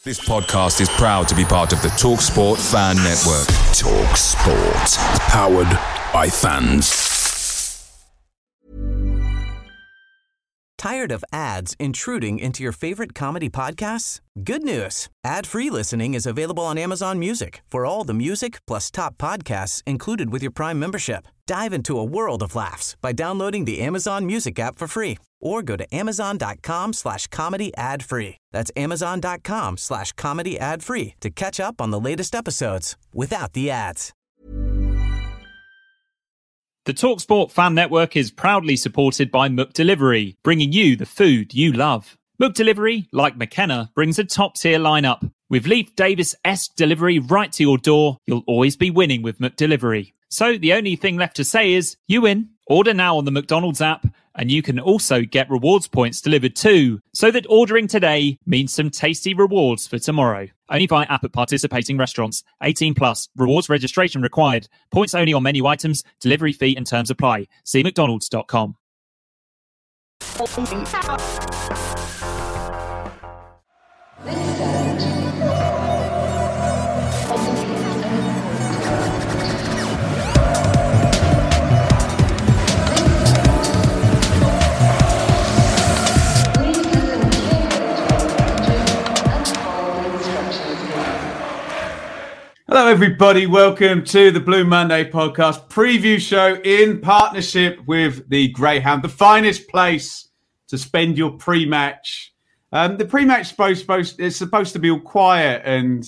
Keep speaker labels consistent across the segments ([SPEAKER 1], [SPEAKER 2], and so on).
[SPEAKER 1] This podcast is proud to be part of the TalkSport Fan Network. TalkSport. Powered by fans.
[SPEAKER 2] Tired of ads intruding into your favorite comedy podcasts? Good news. Ad-free listening is available on Amazon Music for all the music plus top podcasts included with your Prime membership. Dive into a world of laughs by downloading the Amazon Music app for free or go to amazon.com/comedy ad-free. That's amazon.com/comedy ad-free to catch up on the latest episodes without the ads.
[SPEAKER 3] The TalkSport Fan Network is proudly supported by McDelivery, bringing you the food you love. McDelivery, like McKenna, brings a top-tier lineup. With Leif Davis-esque delivery right to your door, you'll always be winning with McDelivery. So the only thing left to say is, you win. Order now on the McDonald's app, and you can also get rewards points delivered too, so that ordering today means some tasty rewards for tomorrow. Only by app at participating restaurants. 18 plus. Rewards registration required. Points only on menu items. Delivery fee and terms apply. See mcdonalds.com.
[SPEAKER 4] Hello, everybody. Welcome to the Blue Monday podcast preview show in partnership with the Greyhound, the finest place to spend your pre-match. The pre-match is supposed to be all quiet and,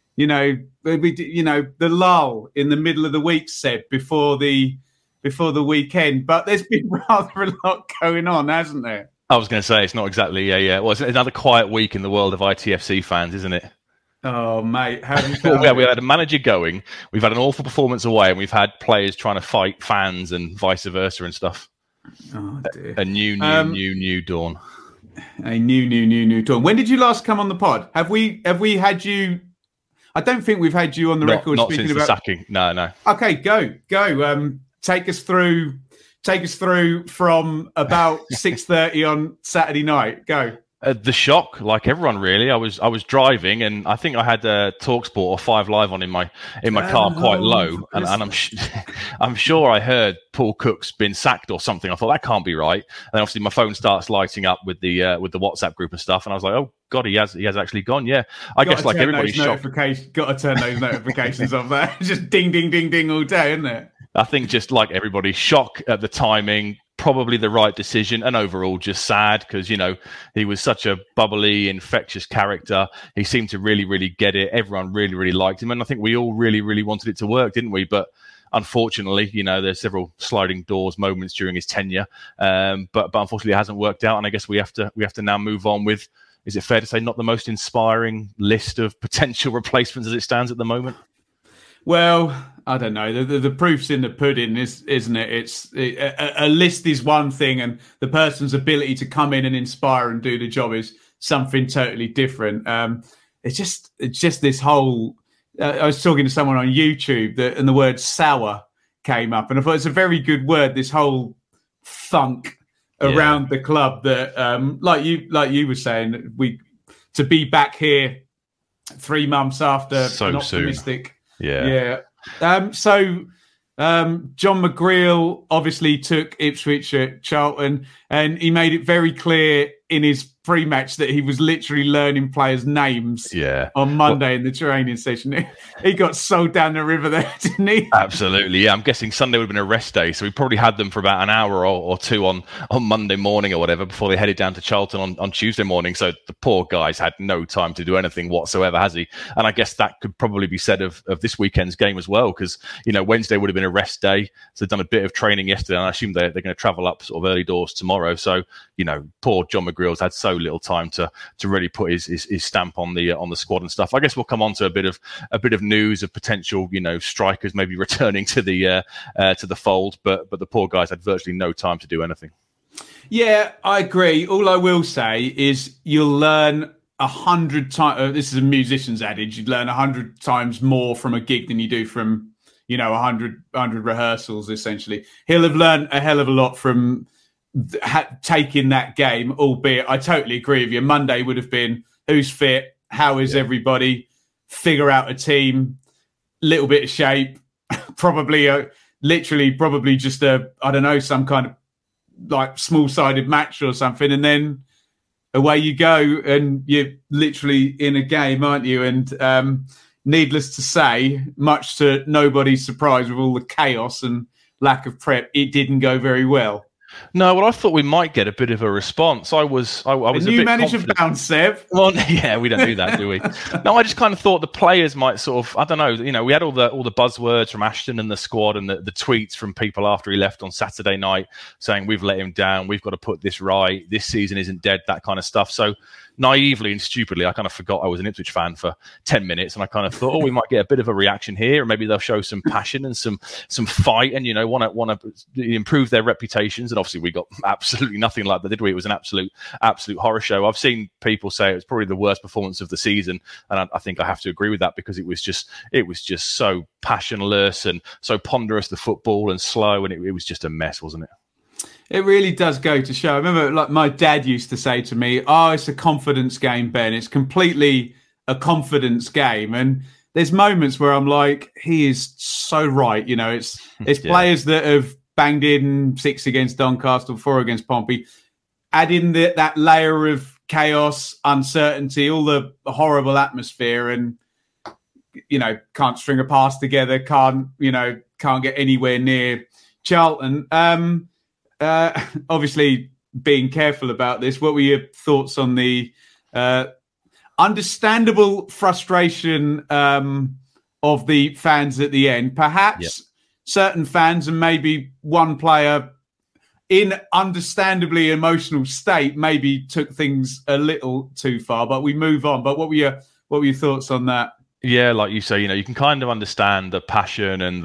[SPEAKER 4] the lull in the middle of the week set before the weekend. But there's been rather a lot going on, hasn't there?
[SPEAKER 5] I was going to say it's not exactly it's another quiet week in the world of ITFC fans, isn't it?
[SPEAKER 4] Oh, mate, how have you
[SPEAKER 5] Well,
[SPEAKER 4] found
[SPEAKER 5] we had a manager going, we've had an awful performance away, and we've had players trying to fight fans and vice versa and stuff.
[SPEAKER 4] Oh, dear.
[SPEAKER 5] A new dawn.
[SPEAKER 4] A new dawn. When did you last come on the pod? Have we had you? I don't think we've had you on the record
[SPEAKER 5] not
[SPEAKER 4] speaking
[SPEAKER 5] since
[SPEAKER 4] about
[SPEAKER 5] the sacking. No.
[SPEAKER 4] Okay, go. Take us through from about 6:30 on Saturday night. Go.
[SPEAKER 5] The shock, like everyone, really. I was driving, and I think I had TalkSport or 5 Live on in my car quite low, and I'm sure I heard Paul Cook's been sacked or something. I thought that can't be right, and then obviously my phone starts lighting up with the WhatsApp group and stuff, and I was like, oh god, he has actually gone. Yeah, I guess like everybody's shocked.
[SPEAKER 4] Got to turn those notifications off. There, just ding ding ding ding all day, isn't it?
[SPEAKER 5] I think just like everybody, shock at the timing. Probably the right decision, and overall just sad because, he was such a bubbly, infectious character. He seemed to really, really get it. Everyone really, really liked him. And I think we all really, really wanted it to work, didn't we? But unfortunately, there's several sliding doors moments during his tenure. But unfortunately, it hasn't worked out. And I guess we have to now move on with, is it fair to say, not the most inspiring list of potential replacements as it stands at the moment?
[SPEAKER 4] Well, I don't know. The proof's in the pudding, isn't it? A list is one thing, and the person's ability to come in and inspire and do the job is something totally different. It's just this whole. I was talking to someone on YouTube and the word "sour" came up, and I thought it's a very good word. This whole funk around the club that, like you were saying, to be back here 3 months after
[SPEAKER 5] so
[SPEAKER 4] an optimistic.
[SPEAKER 5] Soon. Yeah.
[SPEAKER 4] So John McGreal obviously took Ipswich at Charlton, and he made it very clear in his pre-match that he was literally learning players' names on Monday in the training session. He got sold down the river there, didn't he?
[SPEAKER 5] Absolutely, yeah. I'm guessing Sunday would have been a rest day, so we probably had them for about an hour or two on Monday morning or whatever before they headed down to Charlton on Tuesday morning. So the poor guy's had no time to do anything whatsoever, has he? And I guess that could probably be said of this weekend's game as well, because, Wednesday would have been a rest day. So they've done a bit of training yesterday, and I assume they're going to travel up sort of early doors tomorrow. So, poor John McGreal's had so little time to really put his stamp on the squad and stuff. I guess we'll come on to a bit of news of potential strikers maybe returning to the fold, but the poor guys had virtually no time to do anything.
[SPEAKER 4] Yeah, I agree. All I will say is you'll learn 100 times. This is a musician's adage. You'd learn 100 times more from a gig than you do from 100 rehearsals. Essentially, he'll have learned a hell of a lot from taking that game, albeit I totally agree with you. Monday would have been who's fit, how is everybody, figure out a team, little bit of shape, probably just some kind of like small-sided match or something, and then away you go, and you're literally in a game, aren't you? And needless to say, much to nobody's surprise, with all the chaos and lack of prep, it didn't go very well.
[SPEAKER 5] No, well, I thought we might get a bit of a response. I was a bit
[SPEAKER 4] confident. Bounce, Seb.
[SPEAKER 5] Well, yeah, we don't do that, do we? No, I just kind of thought the players might sort of, I don't know, we had all the buzzwords from Ashton and the squad, and the tweets from people after he left on Saturday night saying we've let him down, we've got to put this right, this season isn't dead, that kind of stuff. So naively and stupidly, I kind of forgot I was an Ipswich fan for 10 minutes, and I kind of thought, we might get a bit of a reaction here, and maybe they'll show some passion and some fight, and want to improve their reputations. And obviously, we got absolutely nothing like that, did we? It was an absolute horror show. I've seen people say it was probably the worst performance of the season, and I think I have to agree with that, because it was just so passionless and so ponderous, the football, and slow, and it was just a mess, wasn't it?
[SPEAKER 4] It really does go to show. I remember, like, my dad used to say to me, it's a confidence game, Ben. It's completely a confidence game. And there's moments where I'm like, he is so right. It's players that have banged in 6 against Doncaster, 4 against Pompey. Add in that layer of chaos, uncertainty, all the horrible atmosphere, and, can't string a pass together, can't get anywhere near Charlton. Obviously, being careful about this, what were your thoughts on the understandable frustration of the fans at the end? Perhaps certain fans, and maybe one player in understandably emotional state, maybe took things a little too far, but we move on. But what were your thoughts on that?
[SPEAKER 5] Yeah, like you say, you can kind of understand the passion and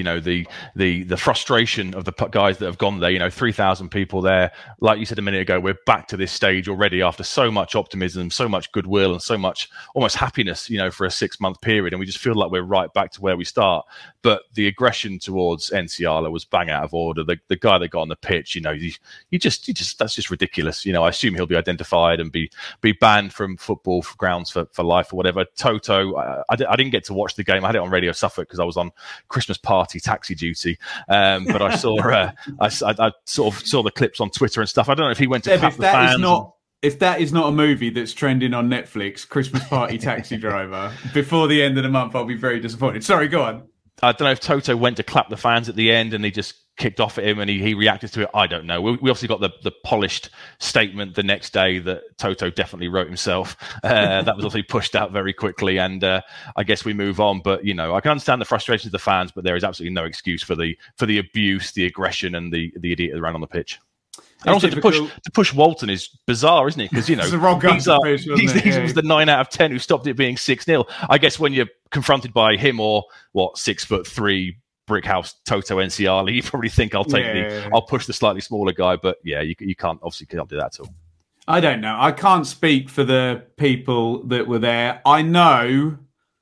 [SPEAKER 5] the frustration of the guys that have gone there. 3,000 people there. Like you said a minute ago, we're back to this stage already after so much optimism, so much goodwill, and so much almost happiness, for a 6-month period. And we just feel like we're right back to where we start. But the aggression towards Nsiala was bang out of order. The guy that got on the pitch, that's just ridiculous. I assume he'll be identified and be banned from football grounds for life or whatever. Toto, I didn't get to watch the game. I had it on Radio Suffolk because I was on Christmas party taxi duty. But I saw, I sort of saw the clips on Twitter and stuff. I don't know if he went to clap the fans.
[SPEAKER 4] If that is not a movie that's trending on Netflix, Christmas Party Taxi Driver, before the end of the month, I'll be very disappointed. Sorry, go on.
[SPEAKER 5] I don't know if Toto went to clap the fans at the end and he just kicked off at him and he reacted to it. I don't know. We obviously got the polished statement the next day that Toto definitely wrote himself. That was obviously pushed out very quickly, and I guess we move on. But I can understand the frustrations of the fans, but there is absolutely no excuse for the abuse, the aggression, and the idiot that ran on the pitch. And also to push Walton is bizarre, isn't it? Because
[SPEAKER 4] it's the wrong guy to push,
[SPEAKER 5] he was the 9 out of 10 who stopped it being 6-0. I guess when you're confronted by him or 6'3" brick house Toto Nsiala, you probably think I'll push the slightly smaller guy. But you can't do that at all.
[SPEAKER 4] I don't know. I can't speak for the people that were there. I know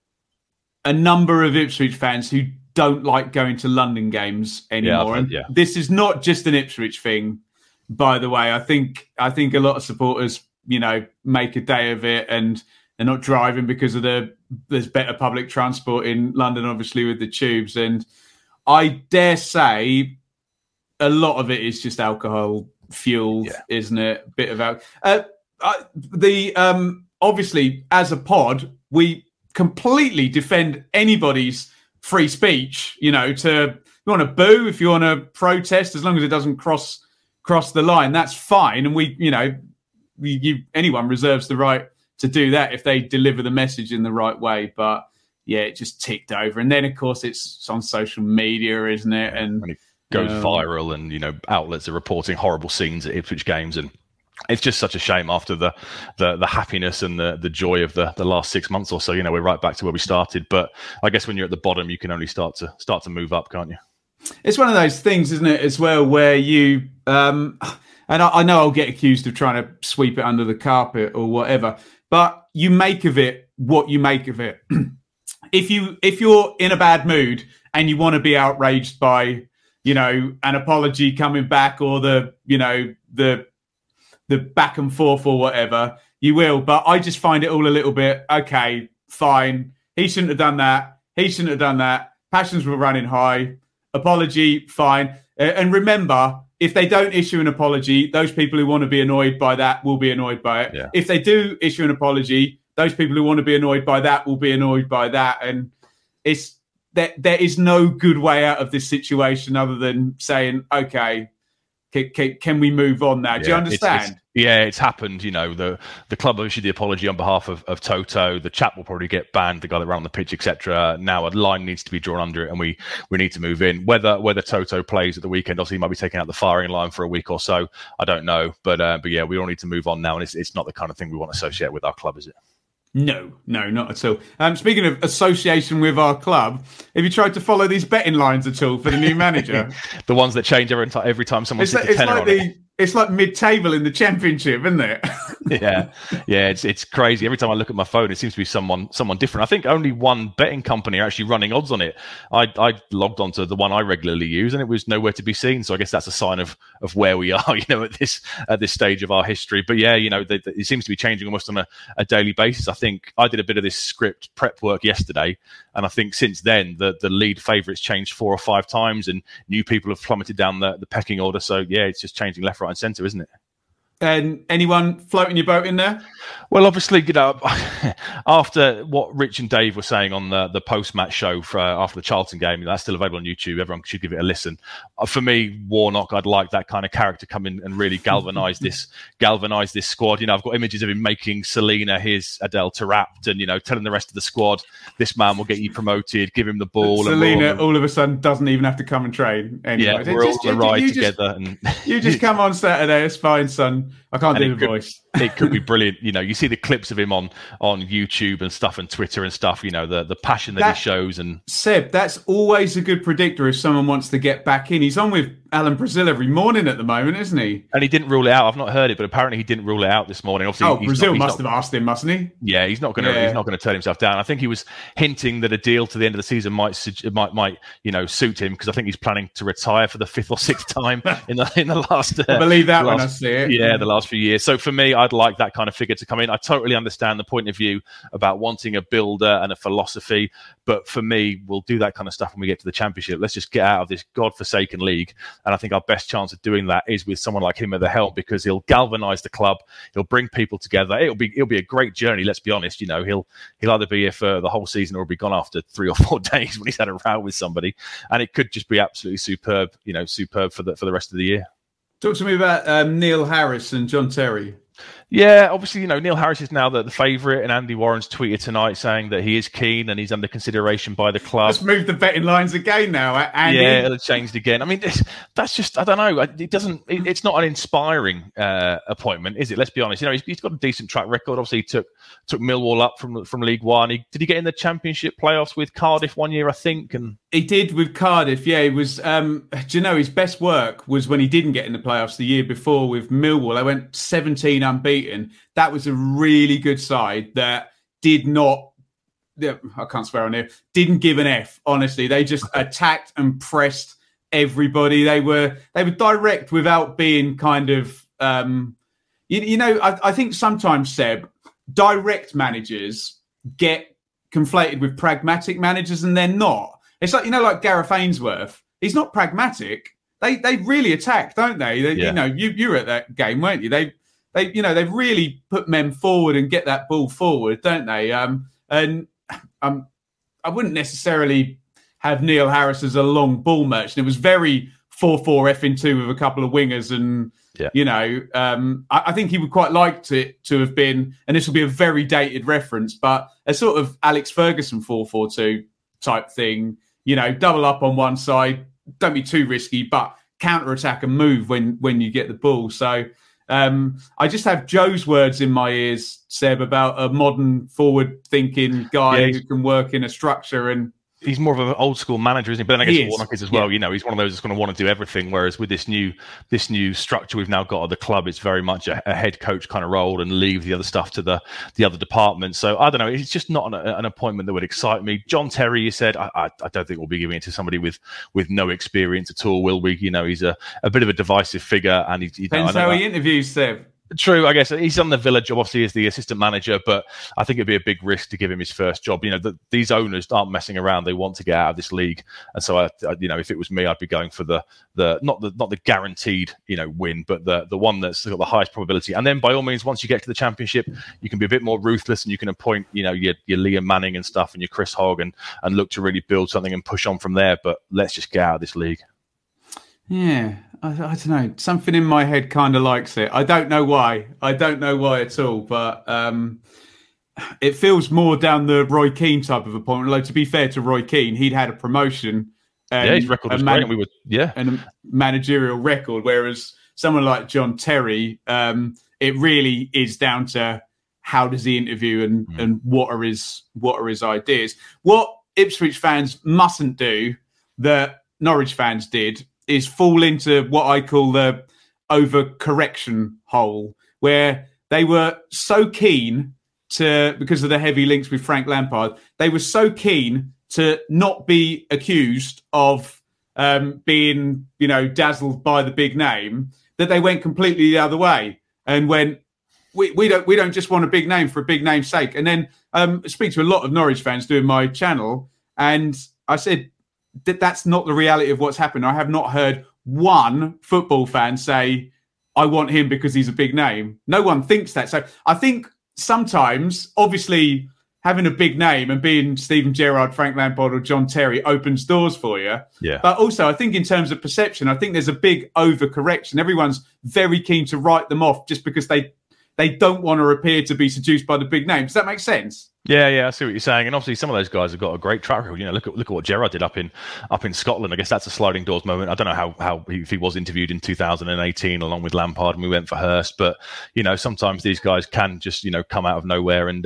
[SPEAKER 4] a number of Ipswich fans who don't like going to London games anymore. This is not just an Ipswich thing. By the way, I think a lot of supporters, make a day of it and they're not driving because of there's better public transport in London, obviously, with the tubes. And I dare say a lot of it is just alcohol fueled, isn't it? Bit of obviously, as a pod, we completely defend anybody's free speech. You want to boo, if you want to protest, as long as it doesn't cross the line, that's fine. And anyone reserves the right to do that if they deliver the message in the right way. But it just ticked over. And then, of course, it's on social media, isn't it? And
[SPEAKER 5] when it goes viral, and outlets are reporting horrible scenes at Ipswich games, and it's just such a shame after the happiness and the joy of the last 6 months or so. We're right back to where we started. But I guess when you're at the bottom, you can only start to move up, can't you?
[SPEAKER 4] It's one of those things, isn't it, as well, where you and I know I'll get accused of trying to sweep it under the carpet or whatever, but you make of it what you make of it. If you're in a bad mood and you want to be outraged by, an apology coming back or the back and forth or whatever, You will, but I just find it all a little bit, okay, fine. He shouldn't have done that. He shouldn't have done that. Passions were running high. Apology, fine. And remember, if they don't issue an apology, those people who want to be annoyed by that will be annoyed by it.
[SPEAKER 5] Yeah.
[SPEAKER 4] If they do issue an apology, those people who want to be annoyed by that will be annoyed by that. And it's there is no good way out of this situation other than saying, okay, can we move on now? Do you understand?
[SPEAKER 5] It's happened. You know, the club issued the apology on behalf of Toto. The chap will probably get banned, the guy that ran on the pitch, etc. Now a line needs to be drawn under it, and we need to move in. Whether Toto plays at the weekend, obviously he might be taking out the firing line for a week or so. I don't know, but yeah, we all need to move on now, and it's not the kind of thing we want to associate with our club, is it?
[SPEAKER 4] No, not at all. Speaking of association with our club, have you tried to follow these betting lines at all for the new manager?
[SPEAKER 5] The ones that change every time someone sticks a tenner on it.
[SPEAKER 4] It's like mid-table in the championship, isn't it?
[SPEAKER 5] yeah, it's crazy. Every time I look at my phone, it seems to be someone different. I think only one betting company are actually running odds on it. I logged onto the one I regularly use, and it was nowhere to be seen. So I guess that's a sign of where we are, you know, at this stage of our history. But yeah, you know, it seems to be changing almost on a daily basis. I think I did a bit of this script prep work yesterday, and I think since then the lead favourites changed 4 or 5 times, and new people have plummeted down the pecking order. So yeah, it's just changing left, right, and centre, isn't it?
[SPEAKER 4] And anyone floating your boat in there?
[SPEAKER 5] Well, obviously, you know, after what Rich and Dave were saying on the post-match show after the Charlton game, that's still available on YouTube. Everyone should give it a listen. For me, Warnock, I'd like that kind of character come in and really galvanise this squad. You know, I've got images of him making Selena his Adel Tarapt, and you know, telling the rest of the squad, this man will get you promoted. Give him the ball.
[SPEAKER 4] Selena all of a sudden doesn't even have to come and train anymore.
[SPEAKER 5] Yeah, we're all on the ride together.
[SPEAKER 4] You just come on Saturday. It's fine, son. I can't do the voice.
[SPEAKER 5] It could be brilliant. You know, you see the clips of him on YouTube and stuff and Twitter and stuff, you know, the passion that he shows. And
[SPEAKER 4] Seb, that's always a good predictor if someone wants to get back in. He's on with Alan Brazil every morning at the moment, isn't he?
[SPEAKER 5] And he didn't rule it out. I've not heard it, but apparently he didn't rule it out this morning. Obviously,
[SPEAKER 4] Brazil must have asked him, mustn't he?
[SPEAKER 5] Yeah, he's not going to turn himself down. I think he was hinting that a deal to the end of the season might suit him, because I think he's planning to retire for the 5th or 6th time in the last.
[SPEAKER 4] I believe that when I see it.
[SPEAKER 5] Yeah, the last few years. So for me, I'd like that kind of figure to come in. I totally understand the point of view about wanting a builder and a philosophy, but for me, we'll do that kind of stuff when we get to the Championship. Let's just get out of this godforsaken league, and I think our best chance of doing that is with someone like him at the helm, because he'll galvanise the club, he'll bring people together. It'll be a great journey. Let's be honest. You know, he'll either be here for the whole season or be gone after 3 or 4 days when he's had a row with somebody, and it could just be absolutely superb. You know, superb for the rest of the year.
[SPEAKER 4] Talk to me about Neil Harris and John Terry.
[SPEAKER 5] Yeah, obviously, you know, Neil Harris is now the favourite, and Andy Warren's tweeted tonight saying that he is keen and he's under consideration by the club.
[SPEAKER 4] Let's move the betting lines again now, Andy.
[SPEAKER 5] Yeah, it'll changed again. I mean, that's just, I don't know. It's not an inspiring appointment, is it? Let's be honest. You know, he's got a decent track record. Obviously, he took Millwall up from League One. Did he get in the Championship playoffs with Cardiff one year, I think? And
[SPEAKER 4] he did with Cardiff, yeah. He was, do you know, his best work was when he didn't get in the playoffs the year before with Millwall. They went 17 unbeaten. That was a really good side that did not, I can't swear on here, didn't give an F, honestly. They just attacked and pressed everybody. They were direct without being kind of, I think sometimes, Seb, direct managers get conflated with pragmatic managers, and they're not. It's like, like Gareth Ainsworth. He's not pragmatic. They really attack, don't they?
[SPEAKER 5] Yeah.
[SPEAKER 4] You know, you were at that game, weren't you? They really put men forward and get that ball forward, don't they? And I wouldn't necessarily have Neil Harris as a long ball merchant. It was very 4-4-2 with a couple of wingers, and I think he would quite like to have been. And this will be a very dated reference, but a sort of Alex Ferguson 4-4-2 type thing. You know, double up on one side, don't be too risky, but counter attack and move when you get the ball. So. I just have Joe's words in my ears, Seb, about a modern forward-thinking guy who can work in a structure. And
[SPEAKER 5] he's more of an old-school manager, isn't he? But then I guess Warnock is as well. Yeah. You know, he's one of those that's going to want to do everything, whereas with this new structure we've now got at the club, it's very much a head coach kind of role and leave the other stuff to the other departments. So I don't know. It's just not an appointment that would excite me. John Terry, you said, I don't think we'll be giving it to somebody with no experience at all, will we? You know, he's a bit of a divisive figure, and
[SPEAKER 4] depends how he interviews, Seb.
[SPEAKER 5] True, I guess he's on the Villa job, obviously, as the assistant manager, but I think it'd be a big risk to give him his first job. These owners aren't messing around; they want to get out of this league, and so if it was me, I'd be going for the not the guaranteed win, but the one that's got the highest probability. And then, by all means, once you get to the Championship, you can be a bit more ruthless, and you can appoint your Liam Manning and stuff, and your Chris Hogg, and look to really build something and push on from there. But let's just get out of this league.
[SPEAKER 4] Yeah, I don't know. Something in my head kind of likes it. I don't know why. At all. But it feels more down the Roy Keane type of appointment. Although, to be fair to Roy Keane, he'd had a promotion.
[SPEAKER 5] His record was great. And
[SPEAKER 4] a managerial record. Whereas someone like John Terry, it really is down to how does he interview and what are his ideas. What Ipswich fans mustn't do that Norwich fans did is fall into what I call the overcorrection hole, where they were so keen to, because of the heavy links with Frank Lampard, they were so keen to not be accused of being, dazzled by the big name, that they went completely the other way and went, we don't just want a big name for a big name's sake. And then I speak to a lot of Norwich fans doing my channel, and I said, that's not the reality of what's happened. I have not heard one football fan say, I want him because he's a big name. No one thinks that. So I think sometimes, obviously, having a big name and being Steven Gerrard, Frank Lampard or John Terry opens doors for you.
[SPEAKER 5] Yeah.
[SPEAKER 4] But also, I think in terms of perception, I think there's a big overcorrection. Everyone's very keen to write them off just because they don't want to appear to be seduced by the big name. Does that make sense?
[SPEAKER 5] Yeah, I see what you're saying. And obviously, some of those guys have got a great track record. Look at what Gerrard did up in Scotland. I guess that's a sliding doors moment. I don't know how if he was interviewed in 2018 along with Lampard, and we went for Hurst. But sometimes these guys can just come out of nowhere and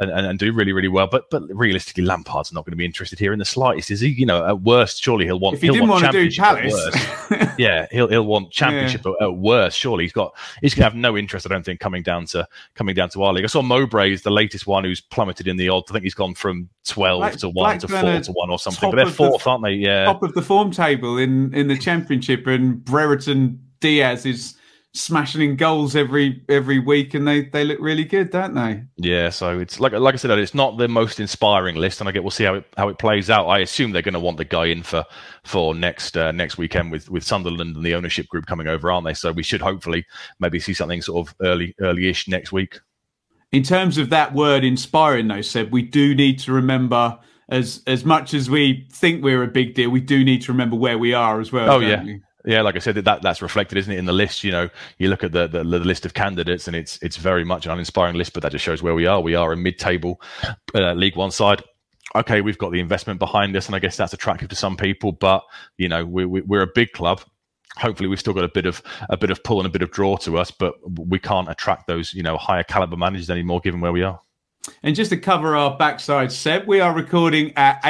[SPEAKER 5] do really, really well. But realistically, Lampard's not going to be interested here in the slightest, is he? At worst, surely he'll want.
[SPEAKER 4] If he didn't want to do Palace,
[SPEAKER 5] yeah, he'll want Championship at worst. Surely he's going to have no interest, I don't think, coming down to our league. I saw Mowbray is the latest one who's plummeted in the odds. I think he's gone from 12 to 1 to 4 to 1 or something. But they're fourth, aren't they? Yeah,
[SPEAKER 4] top of the form table in the Championship, and Brereton Diaz is smashing in goals every week, and they look really good, don't they?
[SPEAKER 5] Yeah, so it's like I said, it's not the most inspiring list, and I guess we'll see how it plays out. I assume they're going to want the guy in for next weekend with Sunderland and the ownership group coming over, aren't they? So we should hopefully maybe see something sort of early-ish next week.
[SPEAKER 4] In terms of that word inspiring, though, Seb, we do need to remember, as much as we think we're a big deal, we do need to remember where we are as well.
[SPEAKER 5] Oh, yeah. Yeah, like I said, that's reflected, isn't it, in the list? You look at the list of candidates, and it's very much an uninspiring list, but that just shows where we are. We are a mid-table League One side. Okay, we've got the investment behind us, and I guess that's attractive to some people, but, we're a big club. Hopefully we've still got a bit of pull and a bit of draw to us, but we can't attract those, higher caliber managers anymore, given where we are.
[SPEAKER 4] And just to cover our backside, Seb, we are recording at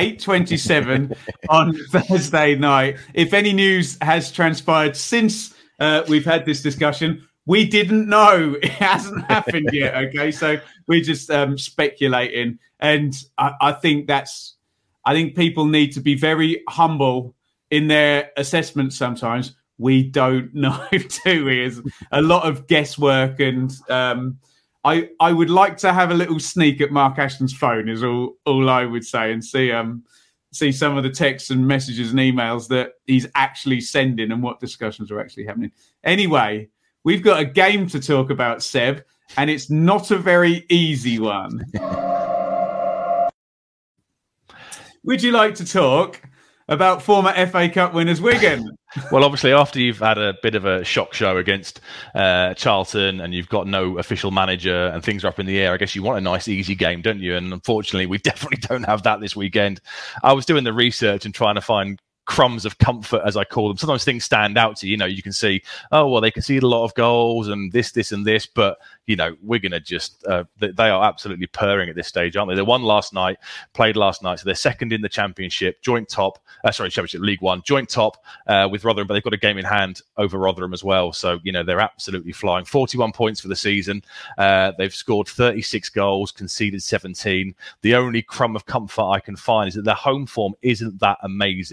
[SPEAKER 4] 8:27 on Thursday night. If any news has transpired since we've had this discussion, we didn't know. It hasn't happened yet, okay? So we're just speculating. And I think people need to be very humble in their assessment sometimes. We don't know, do we? There's a lot of guesswork, and I would like to have a little sneak at Mark Ashton's phone is all I would say, and see some of the texts and messages and emails that he's actually sending and what discussions are actually happening. Anyway, we've got a game to talk about, Seb, and it's not a very easy one. Would you like to talk about former FA Cup winners Wigan?
[SPEAKER 5] Well, obviously, after you've had a bit of a shock show against Charlton, and you've got no official manager and things are up in the air, I guess you want a nice, easy game, don't you? And unfortunately, we definitely don't have that this weekend. I was doing the research and trying to find crumbs of comfort, as I call them. Sometimes things stand out to you. You can see, they concede a lot of goals and this and this, but we're going to just they are absolutely purring at this stage, aren't they? They won last night, played last night, so they're second in the Championship, Championship League One, joint top with Rotherham, but they've got a game in hand over Rotherham as well. So they're absolutely flying. 41 points for the season. They've scored 36 goals, conceded 17. The only crumb of comfort I can find is that their home form isn't that amazing. They're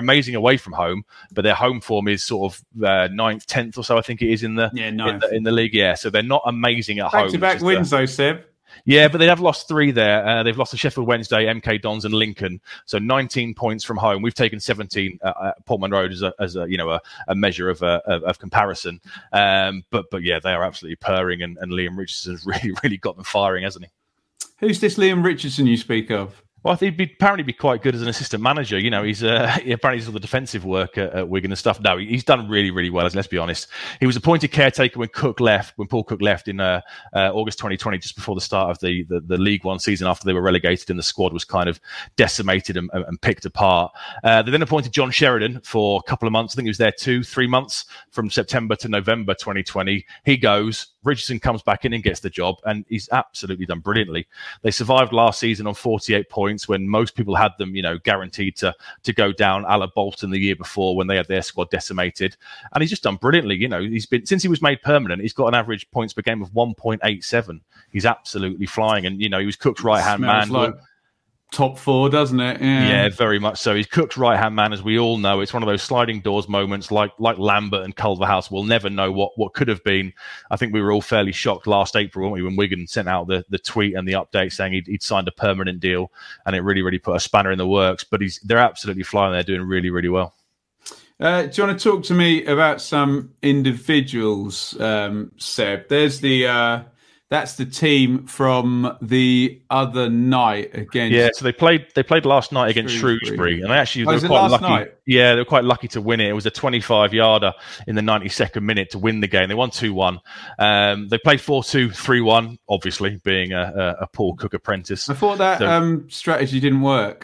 [SPEAKER 5] amazing away from home, but their home form is sort of 9th, 10th or so, I think it is in the league. Yeah, so they're not amazing at home.
[SPEAKER 4] Back-to-back wins though, Seb.
[SPEAKER 5] Yeah, but they have lost 3 there. They've lost to Sheffield Wednesday, MK Dons, and Lincoln. So 19 points from home. We've taken 17 at Portman Road as a measure of comparison. But yeah, they are absolutely purring, and Liam Richardson's really got them firing, hasn't he?
[SPEAKER 4] Who's this Liam Richardson you speak of?
[SPEAKER 5] Well, I think he'd apparently be quite good as an assistant manager. He's apparently he's all the defensive work at Wigan and stuff. No, he's done really well. Let's be honest. He was appointed caretaker when Paul Cook left in August 2020, just before the start of the League One season, after they were relegated and the squad was kind of decimated and picked apart. They then appointed John Sheridan for a couple of months. I think he was there 2-3 months, from September to November 2020. He goes. Richardson comes back in and gets the job, and he's absolutely done brilliantly. They survived last season on 48 points when most people had them, guaranteed to go down, a la Bolton the year before when they had their squad decimated. And he's just done brilliantly. He's been, since he was made permanent, he's got an average points per game of 1.87. He's absolutely flying, and he was Cook's right-hand man.
[SPEAKER 4] Like top 4, doesn't it?
[SPEAKER 5] Yeah, very much so. He's Cook's right-hand man, as we all know. It's one of those sliding doors moments like Lambert and Culverhouse. We'll never know what could have been. I think we were all fairly shocked last April, weren't we, when Wigan sent out the tweet and the update saying he'd signed a permanent deal, and it really put a spanner in the works. But they're absolutely flying. They're doing really well.
[SPEAKER 4] Do you want to talk to me about some individuals, Seb? There's that's the team from the other night against.
[SPEAKER 5] Yeah, so they played last night against Shrewsbury, and they were quite lucky. Night? Yeah, they were quite lucky to win it. It was a 25-yarder in the 92nd minute to win the game. They won 2-1. They played 4-2-3-1, obviously being a Paul Cook apprentice.
[SPEAKER 4] I thought that strategy didn't work.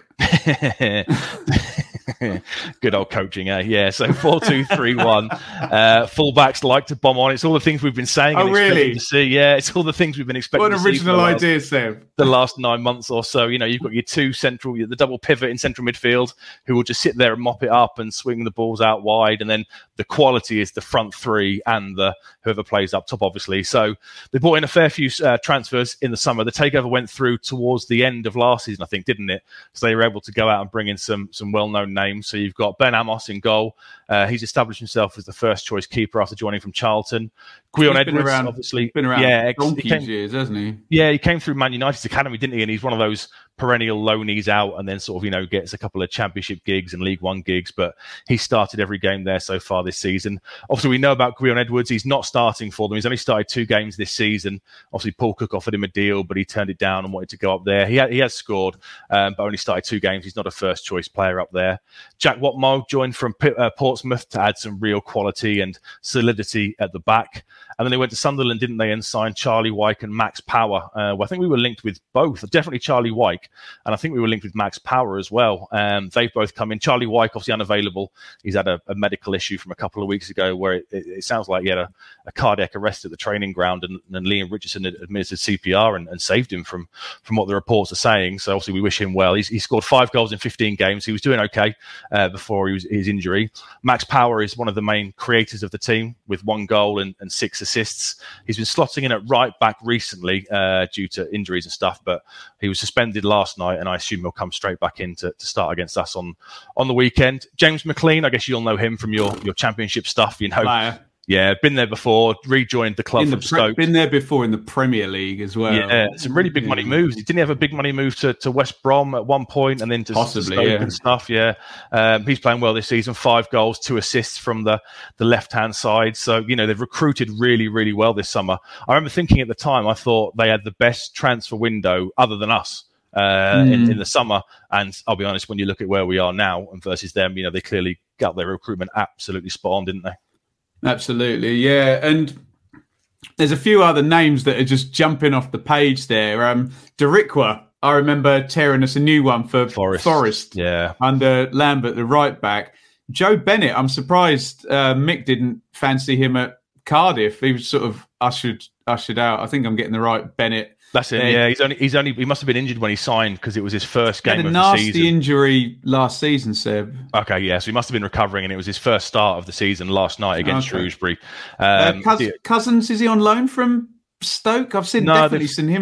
[SPEAKER 5] Good old coaching, eh? Yeah, so 4-2-3-1. Fullbacks like to bomb on. It's all the things we've been saying.
[SPEAKER 4] Oh, really?
[SPEAKER 5] To see. Yeah, it's all the things we've been expecting to see.
[SPEAKER 4] What an original idea, Sam.
[SPEAKER 5] The last 9 months or so. You've got your the double pivot in central midfield who will just sit there and mop it up and swing the balls out wide. And then the quality is the front 3 and whoever plays up top, obviously. So they brought in a fair few transfers in the summer. The takeover went through towards the end of last season, I think, didn't it? So they were able to go out and bring in some well-known names. So you've got Ben Amos in goal. He's established himself as the first choice keeper after joining from Charlton. Gwion Edwards, obviously,
[SPEAKER 4] been around donkey's years, hasn't he?
[SPEAKER 5] Yeah, he came through Man United's academy, didn't he? And he's one of those perennial loanees out, and then sort of gets a couple of Championship gigs and League One gigs. But he started every game there so far this season. Obviously, we know about Gwion Edwards. He's not starting for them. He's only started 2 games this season. Obviously, Paul Cook offered him a deal, but he turned it down and wanted to go up there. He has scored, but only started 2 games. He's not a first choice player up there. Jack Watmough joined from Portsmouth to add some real quality and solidity at the back. And then they went to Sunderland, didn't they, and signed Charlie Wyke and Max Power. Well, I think we were linked with both. Definitely Charlie Wyke, and I think we were linked with Max Power as well. They've both come in. Charlie Wyke, obviously unavailable. He's had a medical issue from a couple of weeks ago where it sounds like he had a cardiac arrest at the training ground, and Liam Richardson had administered CPR and saved him from what the reports are saying. So obviously we wish him well. He scored 5 goals in 15 games. He was doing okay before his injury. Max Power is one of the main creators of the team with 1 goal and 6 assists. He's been slotting in at right back recently due to injuries and stuff, but he was suspended last night, and I assume he'll come straight back in to start against us on the weekend. James McLean, I guess you'll know him from your Championship stuff.
[SPEAKER 4] Player.
[SPEAKER 5] Yeah, been there before, rejoined the club from Stoke.
[SPEAKER 4] Been there before in the Premier League as well.
[SPEAKER 5] Yeah, some really big money moves. He didn't have a big money move to West Brom at one point, and then to Stoke and stuff. Yeah, he's playing well this season. 5 goals, 2 assists from the left-hand side. So, they've recruited really well this summer. I remember thinking at the time, I thought they had the best transfer window other than us. In the summer, and I'll be honest, when you look at where we are now and versus them, they clearly got their recruitment absolutely spot on, didn't they?
[SPEAKER 4] Absolutely, yeah. And there's a few other names that are just jumping off the page there. Darikwa, I remember tearing us a new one for Forest. Yeah, under Lambert, the right back. Joe Bennett, I'm surprised Mick didn't fancy him at Cardiff. He was sort of ushered out. I think I'm getting the right Bennett.
[SPEAKER 5] That's it. Yeah, he must have been injured when he signed because it was his first game of the season.
[SPEAKER 4] He had a nasty injury last season, Seb.
[SPEAKER 5] Okay, yeah, so he must have been recovering, and it was his first start of the season last night against Shrewsbury.
[SPEAKER 4] Cousins, is he on loan from Stoke? I've definitely seen him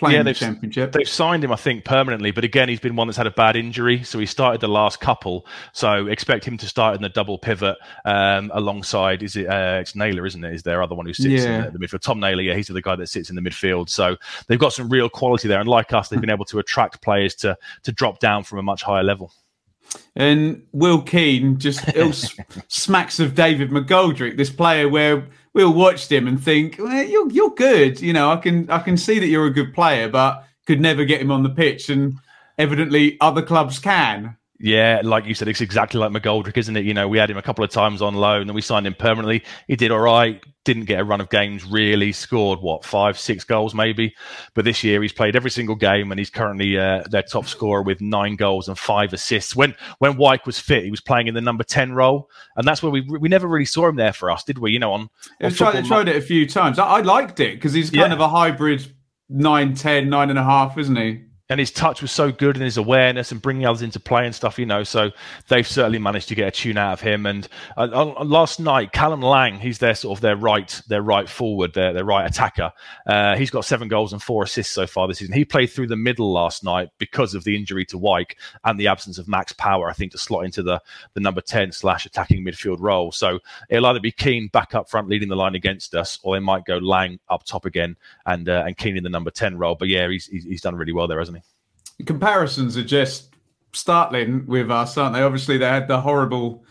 [SPEAKER 4] playing the Championship.
[SPEAKER 5] They've signed him, I think, permanently. But again, he's been one that's had a bad injury. So he started the last couple. So expect him to start in the double pivot alongside, it's Naylor, isn't it? Is their other one who sits in the midfield? Tom Naylor, he's the guy that sits in the midfield. So they've got some real quality there. And like us, they've been able to attract players to drop down from a much higher level.
[SPEAKER 4] And Will Keane just smacks of David McGoldrick, this player where we all watched him and think, well, you're good. You know, I can see that you're a good player, but could never get him on the pitch. And evidently other clubs can. Yeah,
[SPEAKER 5] like you said, it's exactly like McGoldrick, isn't it? You know, we had him a couple of times on loan and we signed him permanently. He did all right, didn't get a run of games really, scored, 5-6 goals maybe. But this year he's played every single game and he's currently their top scorer with 9 goals and 5 assists. When Wyke was fit, he was playing in the number 10 role. And that's where we never really saw him there for us, did we? You know,
[SPEAKER 4] tried it a few times. I liked it because he's kind of a hybrid 9-10, 9.5, isn't he?
[SPEAKER 5] And his touch was so good and his awareness and bringing others into play and stuff, you know. So they've certainly managed to get a tune out of him. And last night, Callum Lang, he's their right forward, their right attacker. He's got 7 goals and 4 assists so far this season. He played through the middle last night because of the injury to Wyke and the absence of Max Power, I think, to slot into the number 10/attacking midfield role. So it'll either be Keane back up front leading the line against us, or they might go Lang up top again and Keane in the number 10 role. But yeah, he's done really well there, hasn't he?
[SPEAKER 4] Comparisons are just startling with us, aren't they? Obviously, they had the horrible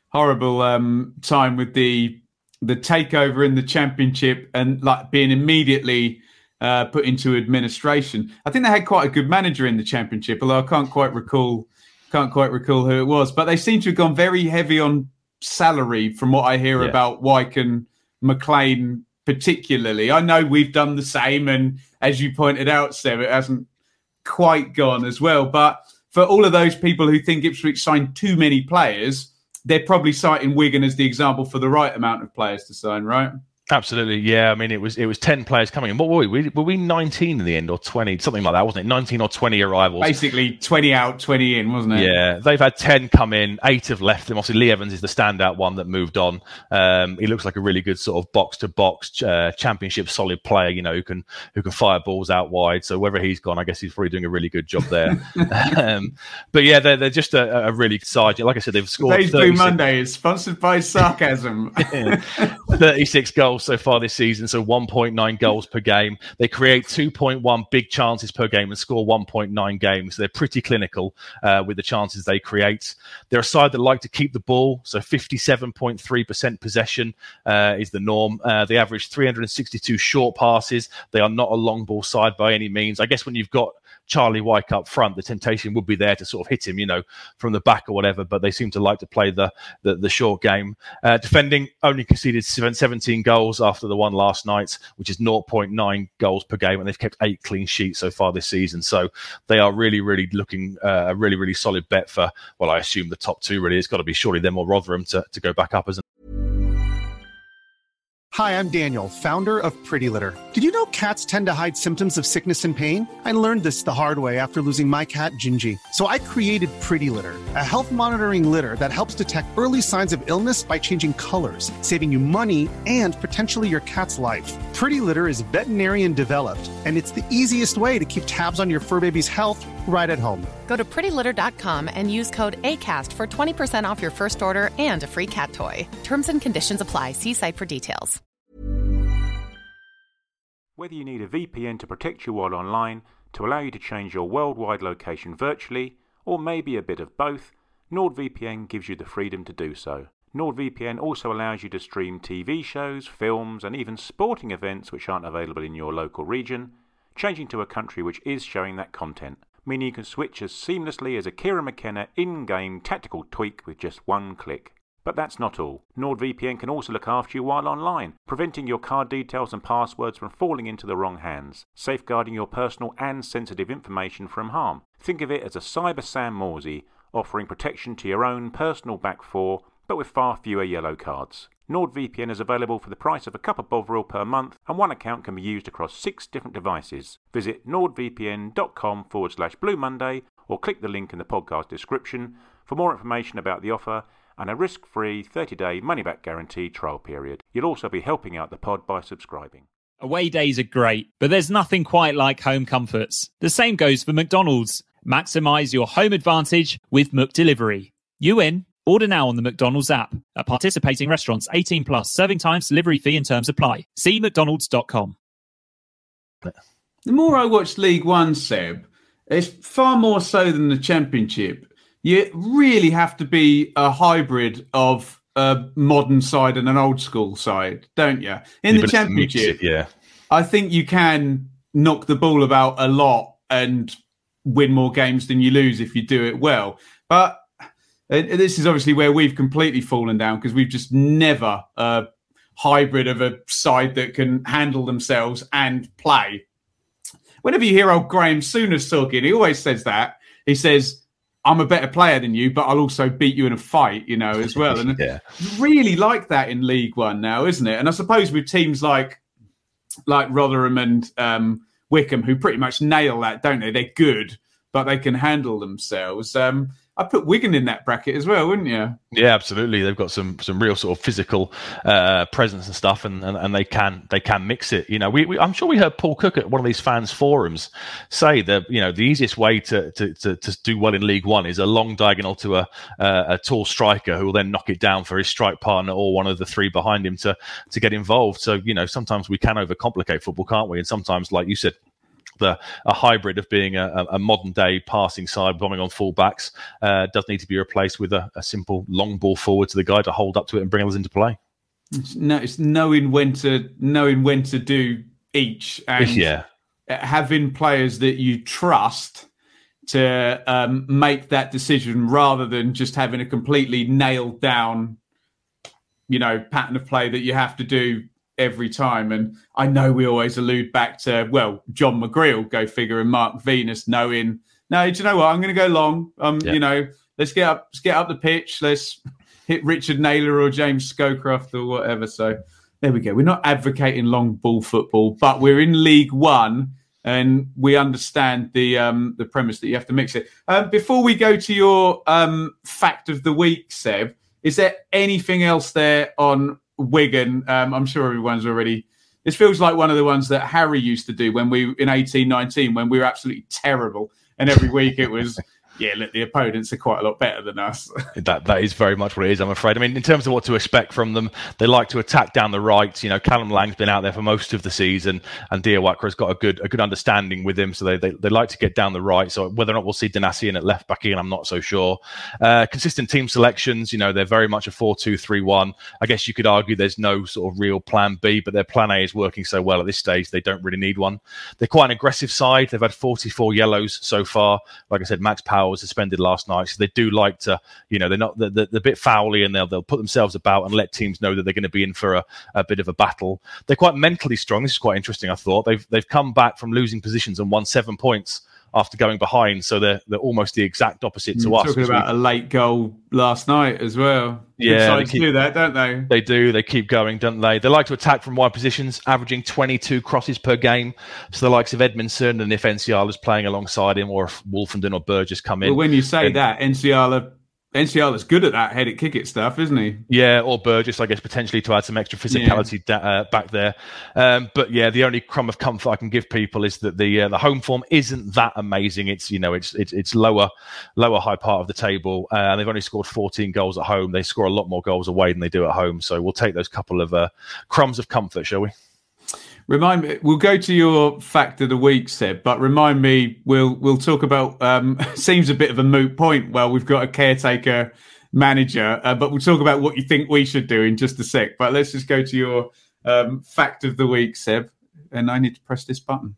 [SPEAKER 4] time with the takeover in the Championship and like being immediately put into administration. I think they had quite a good manager in the Championship, although I can't quite recall who it was. But they seem to have gone very heavy on salary, from what I hear about Wyke and McLean particularly. I know we've done the same, and as you pointed out, Seb, it hasn't quite gone as well. But for all of those people who think Ipswich signed too many players, they're probably citing Wigan as the example for the right amount of players to sign, right?
[SPEAKER 5] Absolutely, yeah. I mean, it was 10 players coming in. What were we? Were we 19 in the end, or 20? Something like that, wasn't it? 19 or 20 arrivals.
[SPEAKER 4] Basically, 20 out, 20 in, wasn't it?
[SPEAKER 5] Yeah, they've had 10 come in. 8 have left them. Obviously, Lee Evans is the standout one that moved on. He looks like a really good sort of box-to-box Championship solid player. You know, who can fire balls out wide. So whether he's gone, I guess he's probably doing a really good job there. But yeah, they're just a really good side. Like I said, they've scored.
[SPEAKER 4] Today's Blue Monday is sponsored by sarcasm.
[SPEAKER 5] 36 goals so far this season, so 1.9 goals per game. They create 2.1 big chances per game and score 1.9 games. So they're pretty clinical with the chances they create. They're a side that like to keep the ball, so 57.3% possession is the norm. They average 362 short passes. They are not a long ball side by any means. I guess when you've got Charlie Wyke up front, the temptation would be there to sort of hit him, you know, from the back or whatever, but they seem to like to play the short game. Defending only conceded 17 goals after the one last night, which is 0.9 goals per game, and they've kept 8 clean sheets so far this season. So they are really, really looking a really, really solid bet for, well, I assume the top 2 really. It's got to be surely them or Rotherham to go back up, isn't it?
[SPEAKER 6] Hi, I'm Daniel, founder of Pretty Litter. Did you know cats tend to hide symptoms of sickness and pain? I learned this the hard way after losing my cat, Gingy. So I created Pretty Litter, a health monitoring litter that helps detect early signs of illness by changing colors, saving you money and potentially your cat's life. Pretty Litter is veterinarian developed, and it's the easiest way to keep tabs on your fur baby's health right at home.
[SPEAKER 7] Go to prettylitter.com and use code ACAST for 20% off your first order and a free cat toy. Terms and conditions apply. See site for details.
[SPEAKER 8] Whether you need a VPN to protect you while online, to allow you to change your worldwide location virtually, or maybe a bit of both, NordVPN gives you the freedom to do so. NordVPN also allows you to stream TV shows, films, and even sporting events which aren't available in your local region, changing to a country which is showing that content, meaning you can switch as seamlessly as a Kieran McKenna in-game tactical tweak with just one click. But that's not all. NordVPN can also look after you while online, preventing your card details and passwords from falling into the wrong hands, safeguarding your personal and sensitive information from harm. Think of it as a Cyber Sam Morsey, offering protection to your own personal back four, but with far fewer yellow cards. NordVPN is available for the price of a cup of Bovril per month, and one account can be used across 6 different devices. Visit nordvpn.com/Blue Monday or click the link in the podcast description for more information about the offer and a risk-free 30-day money-back guarantee trial period. You'll also be helping out the pod by subscribing.
[SPEAKER 3] Away days are great, but there's nothing quite like home comforts. The same goes for McDonald's. Maximise your home advantage with McDelivery. You in? Order now on the McDonald's app. At participating restaurants, 18 plus, serving times, delivery fee and terms apply. See mcdonalds.com.
[SPEAKER 4] The more I watch League One, Seb, it's far more so than the Championship. You really have to be a hybrid of a modern side and an old school side, don't you? In the Championship, I think you can knock the ball about a lot and win more games than you lose if you do it well. But this is obviously where we've completely fallen down because we've just never a hybrid of a side that can handle themselves and play. Whenever you hear old Graham Souness talking, he always says that. He says, I'm a better player than you, but I'll also beat you in a fight, as well. And really like that in League One now, isn't it? And I suppose with teams like Rotherham and Wickham, who pretty much nail that, don't they? They're good, but they can handle themselves. I'd put Wigan in that bracket as well, wouldn't you?
[SPEAKER 5] Yeah, absolutely. They've got some real sort of physical presence and stuff, and they can mix it. I'm sure we heard Paul Cook at one of these fans' forums say that the easiest way to do well in League One is a long diagonal to a tall striker who will then knock it down for his strike partner or one of the three behind him to get involved. So sometimes we can overcomplicate football, can't we? And sometimes, like you said, a hybrid of being a modern day passing side bombing on full-backs does need to be replaced with a simple long ball forward to the guy to hold up to it and bring others into play.
[SPEAKER 4] It's knowing when to do each and having players that you trust to make that decision rather than just having a completely nailed down pattern of play that you have to do every time. And I know we always allude back to, John McGreal, go figure, and Mark Venus knowing, no, do you know what? I'm going to go long. Let's get up the pitch. Let's hit Richard Naylor or James Scowcroft or whatever. So there we go. We're not advocating long ball football, but we're in League One and we understand the premise that you have to mix it. Before we go to your fact of the week, Seb, is there anything else there on Wigan? I'm sure everyone's already. This feels like one of the ones that Harry used to do when we in 18-19 when we were absolutely terrible, and every week it was look, the opponents are quite a lot better than us.
[SPEAKER 5] That is very much what it is, I'm afraid. I mean, in terms of what to expect from them, they like to attack down the right. Callum Lang's been out there for most of the season, and Diawakra has got a good understanding with him, so they like to get down the right. So whether or not we'll see Danasi in at left back again, I'm not so sure. Consistent team selections, they're very much a 4-2-3-1. I guess you could argue there's no sort of real plan B, but their plan A is working so well at this stage, they don't really need one. They're quite an aggressive side. They've had 44 yellows so far. Like I said, Max Powell was suspended last night, so they do like to, they're not they're a bit fouly, and they'll put themselves about and let teams know that they're going to be in for a bit of a battle. They're quite mentally strong. This is quite interesting. I thought they've come back from losing positions and won 7 points after going behind, so they're almost the exact opposite to us.
[SPEAKER 4] Talking about a late goal last night as well.
[SPEAKER 5] Yeah,
[SPEAKER 4] they do that, don't they?
[SPEAKER 5] They do. They keep going, don't they? They like to attack from wide positions, averaging 22 crosses per game. So the likes of Edmondson, and if NCR is playing alongside him, or if Wolfenden or Burgess come in.
[SPEAKER 4] But when you say that, NCR is good at that headed kick it stuff, isn't he?
[SPEAKER 5] Yeah, or Burgess, I guess, potentially to add some extra physicality back there. But the only crumb of comfort I can give people is that the home form isn't that amazing. It's it's lower high part of the table, and they've only scored 14 goals at home. They score a lot more goals away than they do at home. So we'll take those couple of crumbs of comfort, shall we?
[SPEAKER 4] Remind me, we'll go to your fact of the week, Seb, but remind me, we'll talk about, seems a bit of a moot point. Well, we've got a caretaker manager, but we'll talk about what you think we should do in just a sec. But let's just go to your fact of the week, Seb, and I need to press this button.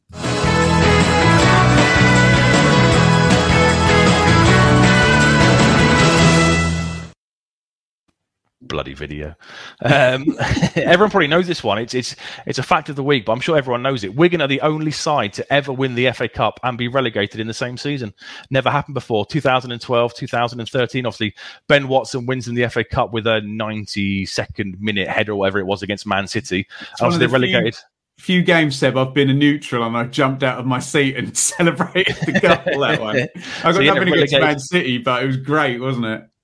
[SPEAKER 5] Bloody video. Everyone probably knows this one. It's a fact of the week, but I'm sure everyone knows it. Wigan are the only side to ever win the FA Cup and be relegated in the same season. Never happened before. 2012, 2013. Obviously, Ben Watson wins in the FA Cup with a 92nd minute header or whatever it was against Man City. And they're relegated.
[SPEAKER 4] Few games, Seb, I've been a neutral and I jumped out of my seat and celebrated the goal that way. I got nothing against Man City, but it was great, wasn't it?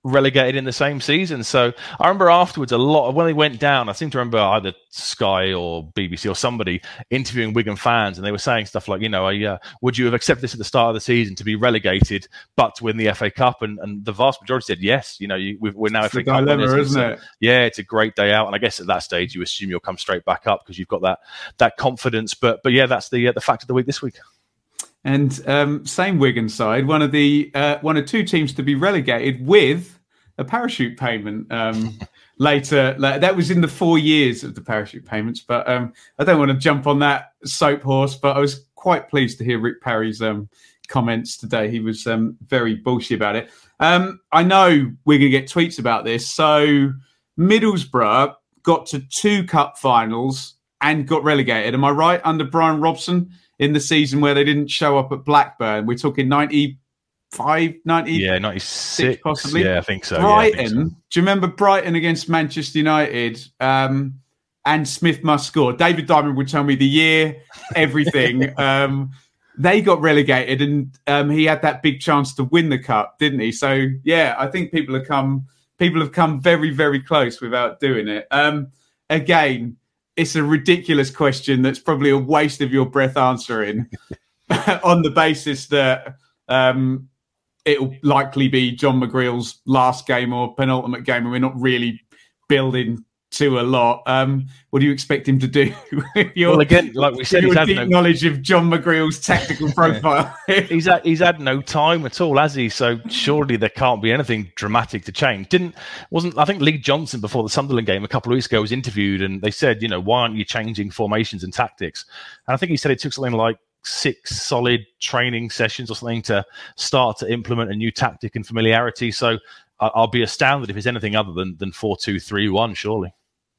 [SPEAKER 5] relegated in the same season. So I remember afterwards, a lot of when they went down, I seem to remember either Sky or BBC or somebody interviewing Wigan fans, and they were saying stuff like, would you have accepted this at the start of the season to be relegated but to win the FA Cup? And the vast majority said yes. We're now FA Cup
[SPEAKER 4] dilemma, isn't it?
[SPEAKER 5] Yeah, it's a great day out, and I guess at that stage you assume you'll come straight back up because you've got that confidence. But yeah, that's the fact of the week this week.
[SPEAKER 4] And same Wigan side, one of two teams to be relegated with a parachute payment later. That was in the 4 years of the parachute payments. But I don't want to jump on that soap horse. But I was quite pleased to hear Rick Parry's comments today. He was very bullshit about it. I know we're going to get tweets about this. So Middlesbrough got to 2 cup finals and got relegated. Am I right? Under Brian Robson? In the season where they didn't show up at Blackburn. We're talking 95, 90?
[SPEAKER 5] Yeah, 96
[SPEAKER 4] possibly.
[SPEAKER 5] Yeah, I think so.
[SPEAKER 4] Brighton,
[SPEAKER 5] yeah, I think so.
[SPEAKER 4] Do you remember Brighton against Manchester United? And Smith must score. David Diamond would tell me the year, everything. They got relegated and he had that big chance to win the cup, didn't he? So, yeah, I think people have come very, very close without doing it. Again, it's a ridiculous question that's probably a waste of your breath answering on the basis that it'll likely be John McGreal's last game or penultimate game, and we're not really building to a lot. What do you expect him to do?
[SPEAKER 5] Well, again, like we said,
[SPEAKER 4] he's had deep knowledge of John McGreal's tactical profile.
[SPEAKER 5] he's had no time at all, has he? So surely there can't be anything dramatic to change. I think Lee Johnson before the Sunderland game a couple of weeks ago was interviewed, and they said, why aren't you changing formations and tactics? And I think he said it took something like 6 solid training sessions or something to start to implement a new tactic and familiarity. So I'll be astounded if it's anything other than 4-2-3-1, surely.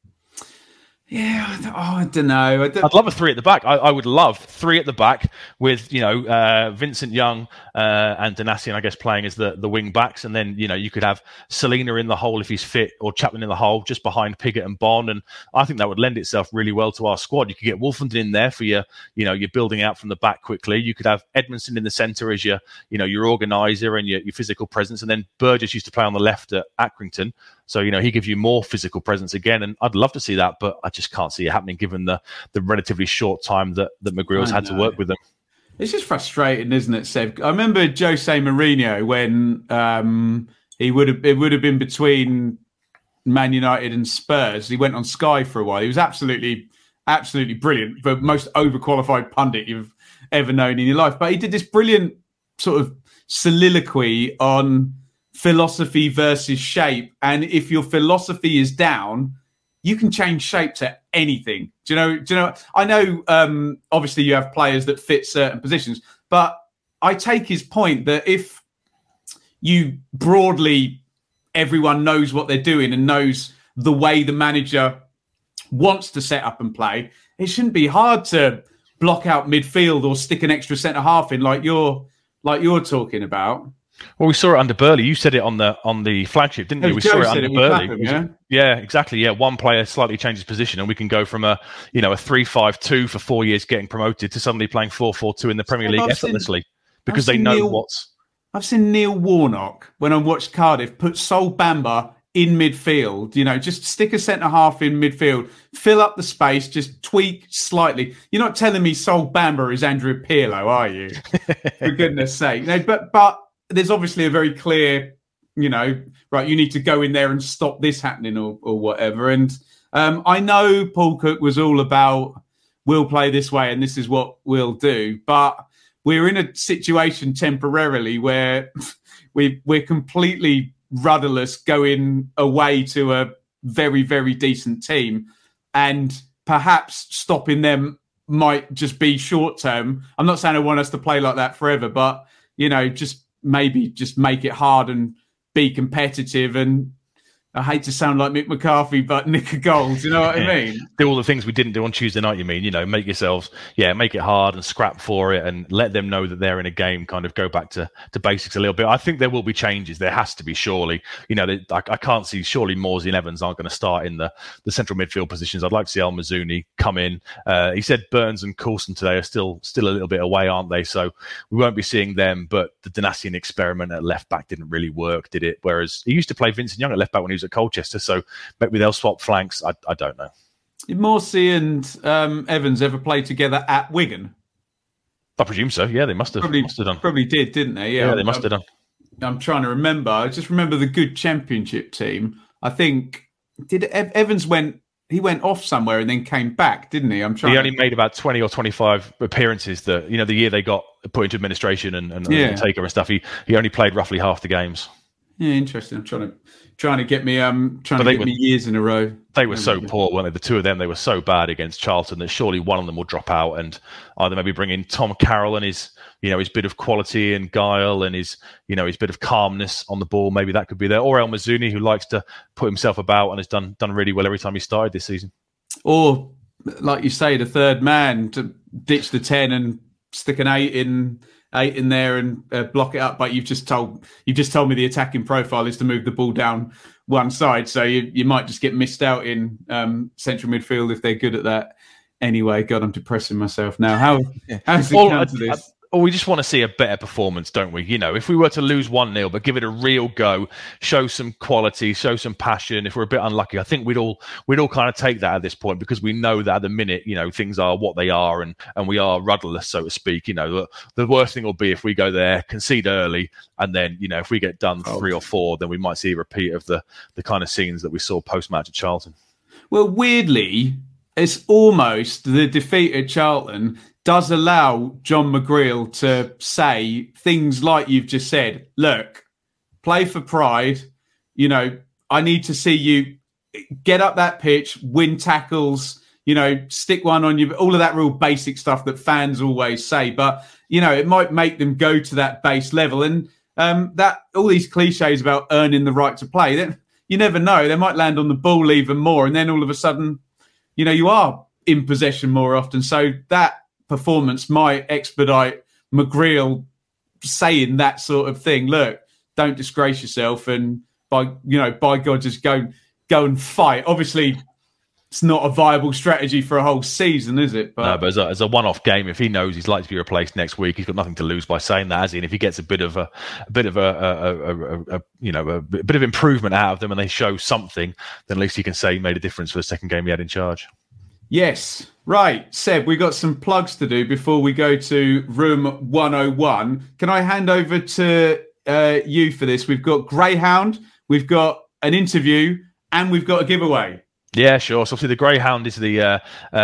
[SPEAKER 4] Yeah, I don't know.
[SPEAKER 5] I'd love a 3 at the back. I would love 3 at the back with, Vincent Young and Donacien, I guess, playing as the wing backs. And then, you could have Selena in the hole if he's fit, or Chapman in the hole just behind Piggott and Bond. And I think that would lend itself really well to our squad. You could get Wolfenden in there for you're building out from the back quickly. You could have Edmondson in the centre as your organiser and your physical presence. And then Burgess used to play on the left at Accrington. So, he gives you more physical presence again. And I'd love to see that, but I just can't see it happening given the relatively short time that McGreal's had to work with them.
[SPEAKER 4] It's just frustrating, isn't it, Seb? I remember Jose Mourinho when it would have been between Man United and Spurs. He went on Sky for a while. He was absolutely brilliant, the most overqualified pundit you've ever known in your life. But he did this brilliant sort of soliloquy on philosophy versus shape, and if your philosophy is down, you can change shape to anything. Do you know? I know. Obviously, you have players that fit certain positions, but I take his point that if you broadly, everyone knows what they're doing and knows the way the manager wants to set up and play, it shouldn't be hard to block out midfield or stick an extra centre half in like you're talking about.
[SPEAKER 5] Well, we saw it under Burley. You said it on the flagship, didn't you? We saw it under Burley. Yeah, exactly. Yeah, one player slightly changes position, and we can go from a 3-5-2 for 4 years getting promoted to suddenly playing 4-4-2 in the Premier League effortlessly because they know what's.
[SPEAKER 4] I've seen Neil Warnock when I watched Cardiff put Sol Bamba in midfield. Just stick a centre half in midfield, fill up the space, just tweak slightly. You're not telling me Sol Bamba is Andrew Pirlo, are you? For goodness sake! But there's obviously a very clear, right, you need to go in there and stop this happening or whatever. And I know Paul Cook was all about, we'll play this way and this is what we'll do. But we're in a situation temporarily where we're completely rudderless going away to a very, very decent team. And perhaps stopping them might just be short term. I'm not saying I want us to play like that forever, but, just maybe just make it hard and be competitive and I hate to sound like Mick McCarthy, but nick a goal. Do you know what I mean?
[SPEAKER 5] Do all the things we didn't do on Tuesday night, you mean? Make yourselves, make it hard and scrap for it and let them know that they're in a game, kind of go back to basics a little bit. I think there will be changes. There has to be, surely. I can't see, surely Morsey and Evans aren't going to start in the central midfield positions. I'd like to see El Mazouni come in. He said Burns and Coulson today are still a little bit away, aren't they? So we won't be seeing them, but the Donacien experiment at left back didn't really work, did it? Whereas he used to play Vincent Young at left back when he was at Colchester, so maybe they'll swap flanks. I don't know.
[SPEAKER 4] Did Morsey and Evans ever play together at Wigan?
[SPEAKER 5] I presume so. Yeah, they must have done.
[SPEAKER 4] Probably did, didn't they?
[SPEAKER 5] Yeah, they must have done.
[SPEAKER 4] I'm trying to remember. I just remember the good Championship team. I think Evans went off somewhere and then came back, didn't he? He
[SPEAKER 5] only made about 20 or 25 appearances. The year they got put into administration and taker and stuff. He only played roughly half the games.
[SPEAKER 4] Yeah, interesting. I'm trying to get me years in a row.
[SPEAKER 5] They were so poor, weren't they? The two of them, they were so bad against Charlton that surely one of them will drop out and either maybe bring in Tom Carroll and his bit of quality and guile and his bit of calmness on the ball. Maybe that could be there. Or El Mazouni, who likes to put himself about and has done really well every time he started this season. Or,
[SPEAKER 4] like you say, the third man to ditch the 10 and stick an 8 in there and block it up. But you've just told me the attacking profile is to move the ball down one side, so you might just get missed out in central midfield if they're good at that. Anyway, God, I'm depressing myself now. How's it come to this?
[SPEAKER 5] We just want to see a better performance, don't we? If we were to lose 1-0, but give it a real go, show some quality, show some passion. If we're a bit unlucky, I think we'd all kind of take that at this point, because we know that at the minute, things are what they are, and we are rudderless, so to speak. The worst thing will be if we go there, concede early, and then if we get done 3 or 4, then we might see a repeat of the kind of scenes that we saw post-match at Charlton.
[SPEAKER 4] Well, weirdly, it's almost the defeat at Charlton does allow John McGreal to say things like you've just said. Look, play for pride. I need to see you get up that pitch, win tackles, stick one on you, all of that real basic stuff that fans always say. But, it might make them go to that base level. And that all these cliches about earning the right to play, then you never know. They might land on the ball even more. And then all of a sudden, you are in possession more often. So that performance might expedite McGreal saying that sort of thing. Look, don't disgrace yourself, and by God, just go and fight. Obviously, it's not a viable strategy for a whole season, is it?
[SPEAKER 5] No, but as a one-off game, if he knows he's likely to be replaced next week, he's got nothing to lose by saying that, has he? And if he gets a bit of improvement out of them, and they show something, then at least he can say he made a difference for the second game he had in charge.
[SPEAKER 4] Yes. Right, Seb, we got some plugs to do before we go to Room 101. Can I hand over to you for this? We've got Greyhound, we've got an interview, and we've got a giveaway.
[SPEAKER 5] Yeah, sure. So obviously the Greyhound is the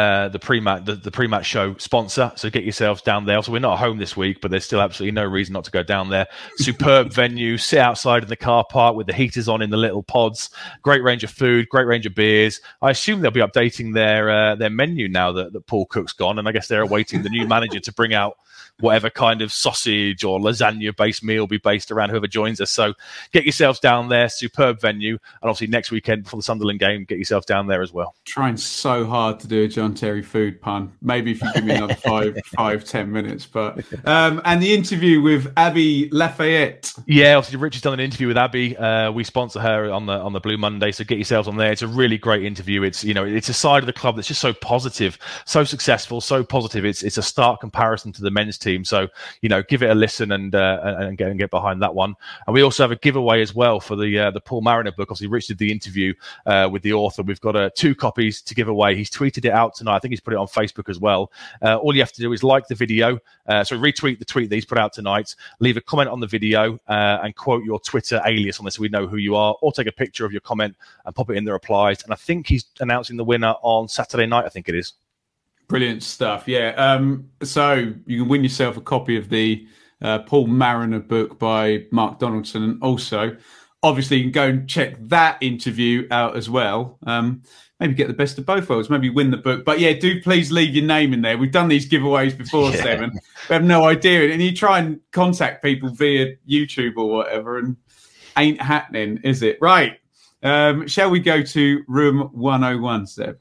[SPEAKER 5] pre-match show sponsor. So get yourselves down there. So we're not at home this week, but there's still absolutely no reason not to go down there. Superb venue. Sit outside in the car park with the heaters on in the little pods. Great range of food. Great range of beers. I assume they'll be updating their menu now that Paul Cook's gone, and I guess they're awaiting the new manager to bring out whatever kind of sausage or lasagna-based meal be based around whoever joins us. So get yourselves down there. Superb venue. And obviously next weekend before the Sunderland game, get yourselves down there as well.
[SPEAKER 4] Trying so hard to do a John Terry food pun. Maybe if you give me another 5-10 minutes. But and the interview with Abby Lafayette.
[SPEAKER 5] Yeah, obviously Richard's done an interview with Abby. We sponsor her on the Blue Monday, so get yourselves on there. It's a really great interview. It's it's a side of the club that's just so positive, so successful, so positive. It's a stark comparison to the men's team. So give it a listen and get behind that one. And we also have a giveaway as well for the Paul Mariner book. Obviously, Rich did the interview with the author. We've got 2 copies to give away. He's tweeted it out tonight. I think he's put it on Facebook as well. All you have to do is like the video. So retweet the tweet that he's put out tonight. Leave a comment on the video and quote your Twitter alias on this so we know who you are. Or take a picture of your comment and pop it in the replies. And I think he's announcing the winner on Saturday night. I think it is.
[SPEAKER 4] Brilliant stuff. Yeah. So you can win yourself a copy of the Paul Mariner book by Mark Donaldson. And also, obviously, you can go and check that interview out as well. Maybe get the best of both worlds. Maybe win the book. But yeah, do please leave your name in there. We've done these giveaways before, Seven. We have no idea. And you try and contact people via YouTube or whatever, and ain't happening, is it? Right. Shall we go to room 101, Seb?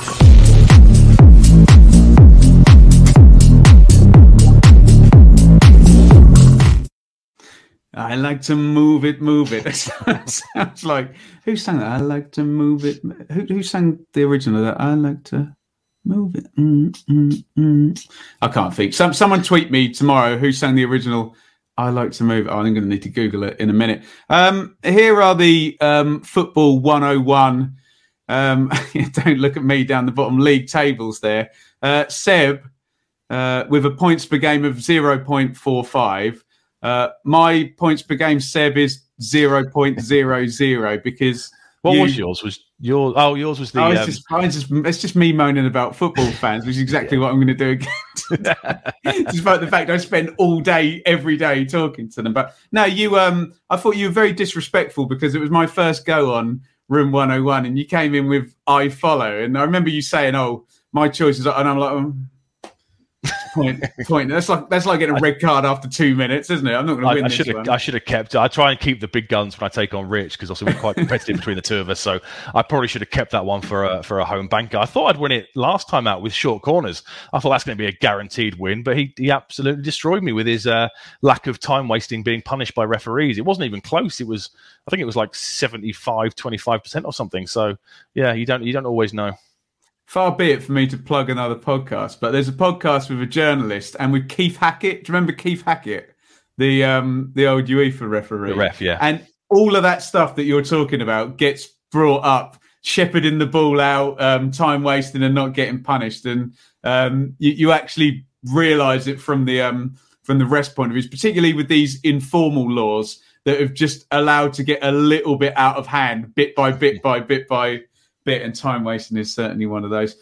[SPEAKER 4] I like to move it, move it. Sounds like, who sang that? I like to move it. Who sang the original of that? I like to move it. I can't think. Someone tweet me tomorrow who sang the original I like to move it. Oh, I'm going to need to Google it in a minute. Here are the football 101. Don't look at me down the bottom league tables there. Seb, with a points per game of 0.45. My points per game, Seb, is 0.00 because
[SPEAKER 5] what was yours? Yours was the.
[SPEAKER 4] It's just me moaning about football fans, which is exactly what I'm going to do again today. Despite the fact I spend all day, every day talking to them. But no, I thought you were very disrespectful because it was my first go on Room 101, and you came in with "I follow," and I remember you saying, "Oh, my choices," and I'm like. Point. That's like getting a red card after 2 minutes, isn't it? I'm not going to win this one.
[SPEAKER 5] I should have kept. I try and keep the big guns when I take on Rich because also we're quite competitive between the two of us. So I probably should have kept that one for a home banker. I thought I'd win it last time out with short corners. I thought that's going to be a guaranteed win, but he absolutely destroyed me with his lack of time wasting being punished by referees. It wasn't even close. I think it was like 75-25% or something. So yeah, you don't always know.
[SPEAKER 4] Far be it for me to plug another podcast, but there's a podcast with a journalist and with Keith Hackett. Do you remember Keith Hackett, the old UEFA referee?
[SPEAKER 5] The ref, yeah.
[SPEAKER 4] And all of that stuff that you're talking about gets brought up, shepherding the ball out, time wasting and not getting punished. And you actually realise it from the rest point of view, particularly with these informal laws that have just allowed to get a little bit out of hand, bit by bit by bit by bit, and time wasting is certainly one of those.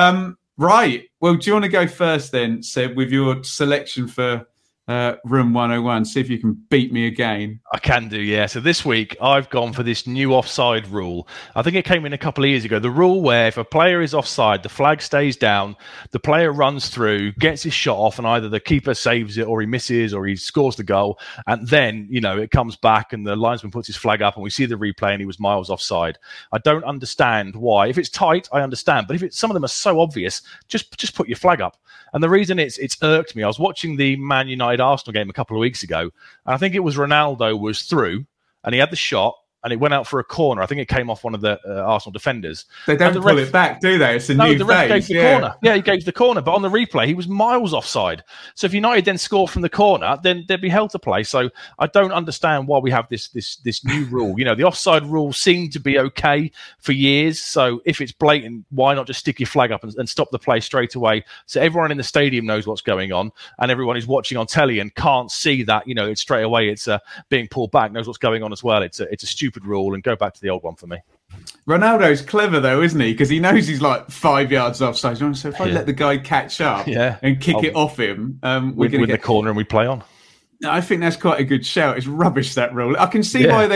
[SPEAKER 4] Right. Well, do you want to go first then, Seb, with your selection for Room 101? See if you can beat me again.
[SPEAKER 5] I can do, yeah. So this week I've gone for this new offside rule. I think it came in a couple of years ago. The rule where if a player is offside, the flag stays down, the player runs through, gets his shot off, and either the keeper saves it or he misses or he scores the goal. And then, it comes back and the linesman puts his flag up and we see the replay and he was miles offside. I don't understand why. If it's tight, I understand. But if some of them are so obvious, just put your flag up. And the reason it's irked me, I was watching the Man United Arsenal game a couple of weeks ago, and I think it was Ronaldo was through, and he had the shot, and it went out for a corner. I think it came off one of the Arsenal defenders.
[SPEAKER 4] They don't pull it back, do they? It's a new
[SPEAKER 5] the ref gave the corner. Yeah, he gave the corner, but on the replay, he was miles offside. So if United then score from the corner, then they'd be held to play. So I don't understand why we have this new rule. The offside rule seemed to be okay for years. So if it's blatant, why not just stick your flag up and stop the play straight away? So everyone in the stadium knows what's going on, and everyone who's watching on telly and can't see that, it's straight away it's being pulled back, knows what's going on as well. It's a stupid rule, and go back to the old one for me.
[SPEAKER 4] Ronaldo's clever though, isn't he? Because he knows he's like 5 yards offside. So if I let the guy catch up and kick it off him, we're going to
[SPEAKER 5] the corner and we play on.
[SPEAKER 4] I think that's quite a good shout. It's rubbish, that rule. I can see why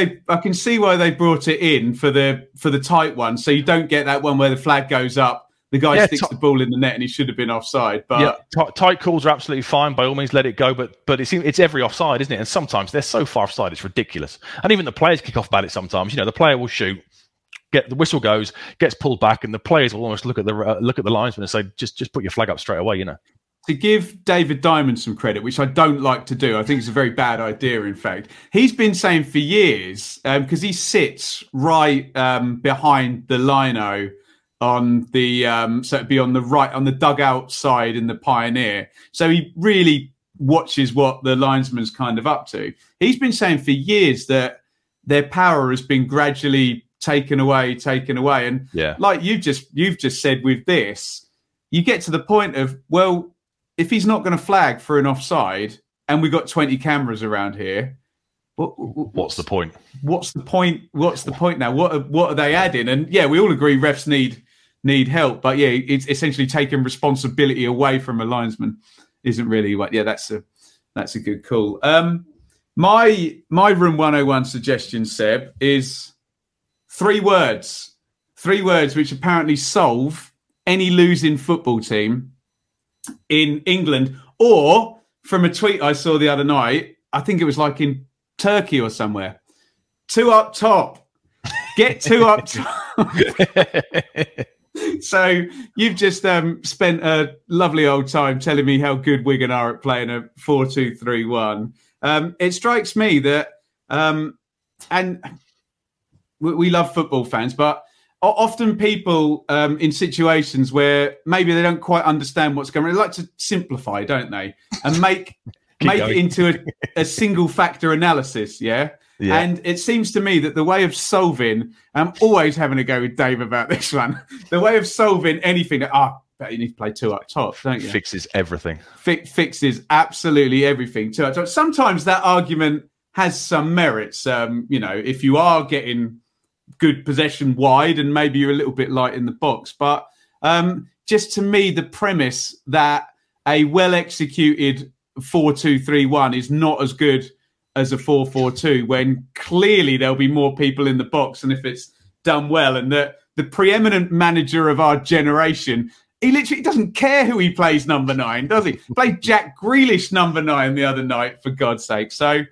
[SPEAKER 4] they brought it in for the tight one, so you don't get that one where the flag goes up. The guy sticks the ball in the net and he should have been offside. But
[SPEAKER 5] tight calls are absolutely fine. By all means, let it go. But it's every offside, isn't it? And sometimes they're so far offside, it's ridiculous. And even the players kick off about it sometimes. The player will shoot, get the whistle goes, gets pulled back, and the players will almost look at the linesman and say, just put your flag up straight away.
[SPEAKER 4] To give David Diamond some credit, which I don't like to do, I think it's a very bad idea, in fact. He's been saying for years, because he sits right behind the lino on the so it'd be on the right, on the dugout side in the Pioneer. So he really watches what the linesman's kind of up to. He's been saying for years that their power has been gradually taken away. And like you've just said with this, you get to the point of, well, if he's not going to flag for an offside and we've got 20 cameras around here,
[SPEAKER 5] what's the point?
[SPEAKER 4] What's the point now? What are they adding? And we all agree refs need help, but it's essentially taking responsibility away from a linesman isn't really what. That's a good call. My Room 101 suggestion, Seb, is three words which apparently solve any losing football team in England, or from a tweet I saw the other night, I think it was like in Turkey or somewhere. Two up top. Get 2 up top. So you've just spent a lovely old time telling me how good Wigan are at playing a 4-2-3-1. It strikes me that, and we love football fans, but often people in situations where maybe they don't quite understand what's going on, they like to simplify, don't they? And make it into a single factor analysis, yeah? And it seems to me that the way of solving, I'm always having a go with Dave about this one, the way of solving anything, but you need to play 2 up top, don't you?
[SPEAKER 5] Fixes everything.
[SPEAKER 4] Fixes absolutely everything. 2 up top. Sometimes that argument has some merits. If you are getting good possession wide and maybe you're a little bit light in the box. But just to me, the premise that a well-executed 4-2-3-1 is not as good as a 4-4-2 when clearly there'll be more people in the box and if it's done well. And the preeminent manager of our generation, he literally doesn't care who he plays number 9, does he? Played Jack Grealish number 9 the other night, for God's sake. So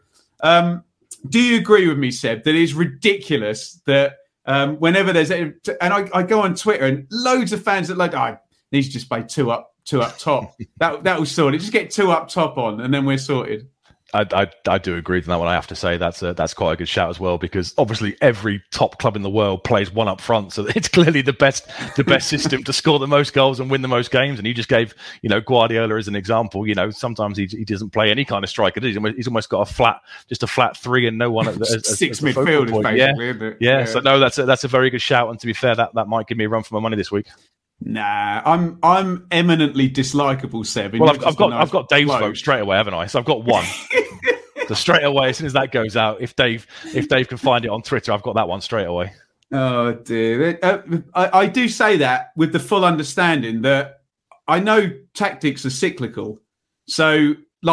[SPEAKER 4] do you agree with me, Seb, that it's ridiculous that whenever there's... And I go on Twitter and loads of fans that needs to just play 2 up top. that will sort it. Just get 2 up top on and then we're sorted.
[SPEAKER 5] I do agree with that one. I have to say that's quite a good shout as well, because obviously every top club in the world plays 1 up front, so it's clearly the best system to score the most goals and win the most games. And you just gave Guardiola as an example. Sometimes he doesn't play any kind of striker. He's almost got a flat 3 and no one at the
[SPEAKER 4] 6 midfielders, basically. Isn't it?
[SPEAKER 5] Yeah. So no, that's a very good shout. And to be fair, that might give me a run for my money this week.
[SPEAKER 4] Nah, I'm eminently dislikable, Seb.
[SPEAKER 5] Well, I've got Dave's vote straight away, haven't I? So I've got 1. So straight away, as soon as that goes out, if Dave can find it on Twitter, I've got that one straight away.
[SPEAKER 4] Oh dear, I do say that with the full understanding that I know tactics are cyclical. So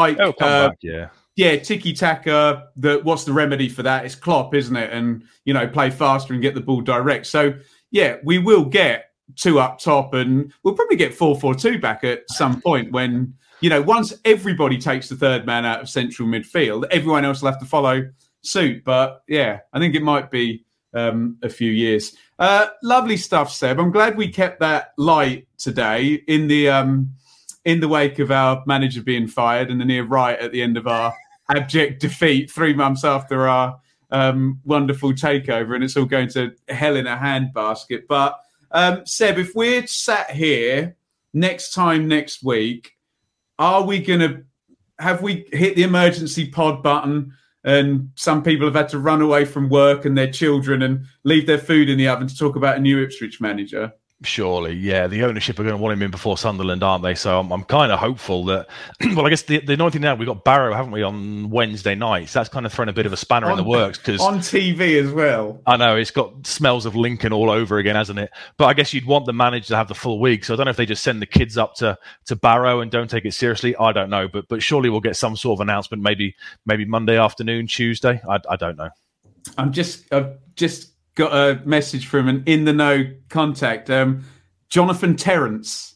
[SPEAKER 4] tiki taka. What's the remedy for that? It's Klopp, isn't it? And play faster and get the ball direct. So yeah, we will get 2 up top, and we'll probably get 4-4-2 back at some point when, once everybody takes the third man out of central midfield, everyone else will have to follow suit. But yeah, I think it might be a few years. Lovely stuff, Seb. I'm glad we kept that light today in the wake of our manager being fired and the near right at the end of our abject defeat 3 months after our wonderful takeover, and it's all going to hell in a handbasket. But Seb, if we're sat here next week, have we hit the emergency pod button and some people have had to run away from work and their children and leave their food in the oven to talk about a new Ipswich manager?
[SPEAKER 5] Surely, yeah. The ownership are going to want him in before Sunderland, aren't they? So I'm kind of hopeful that... Well, I guess the annoying thing now, we've got Barrow, haven't we, on Wednesday night? So that's kind of thrown a bit of a spanner in the works. Cause
[SPEAKER 4] on TV as well.
[SPEAKER 5] I know, it's got smells of Lincoln all over again, hasn't it? But I guess you'd want the manager to have the full week. So I don't know if they just send the kids up to Barrow and don't take it seriously. I don't know. But surely we'll get some sort of announcement, maybe Monday afternoon, Tuesday. I don't know.
[SPEAKER 4] I've just got a message from an in-the-know contact. Jonathan Terrence.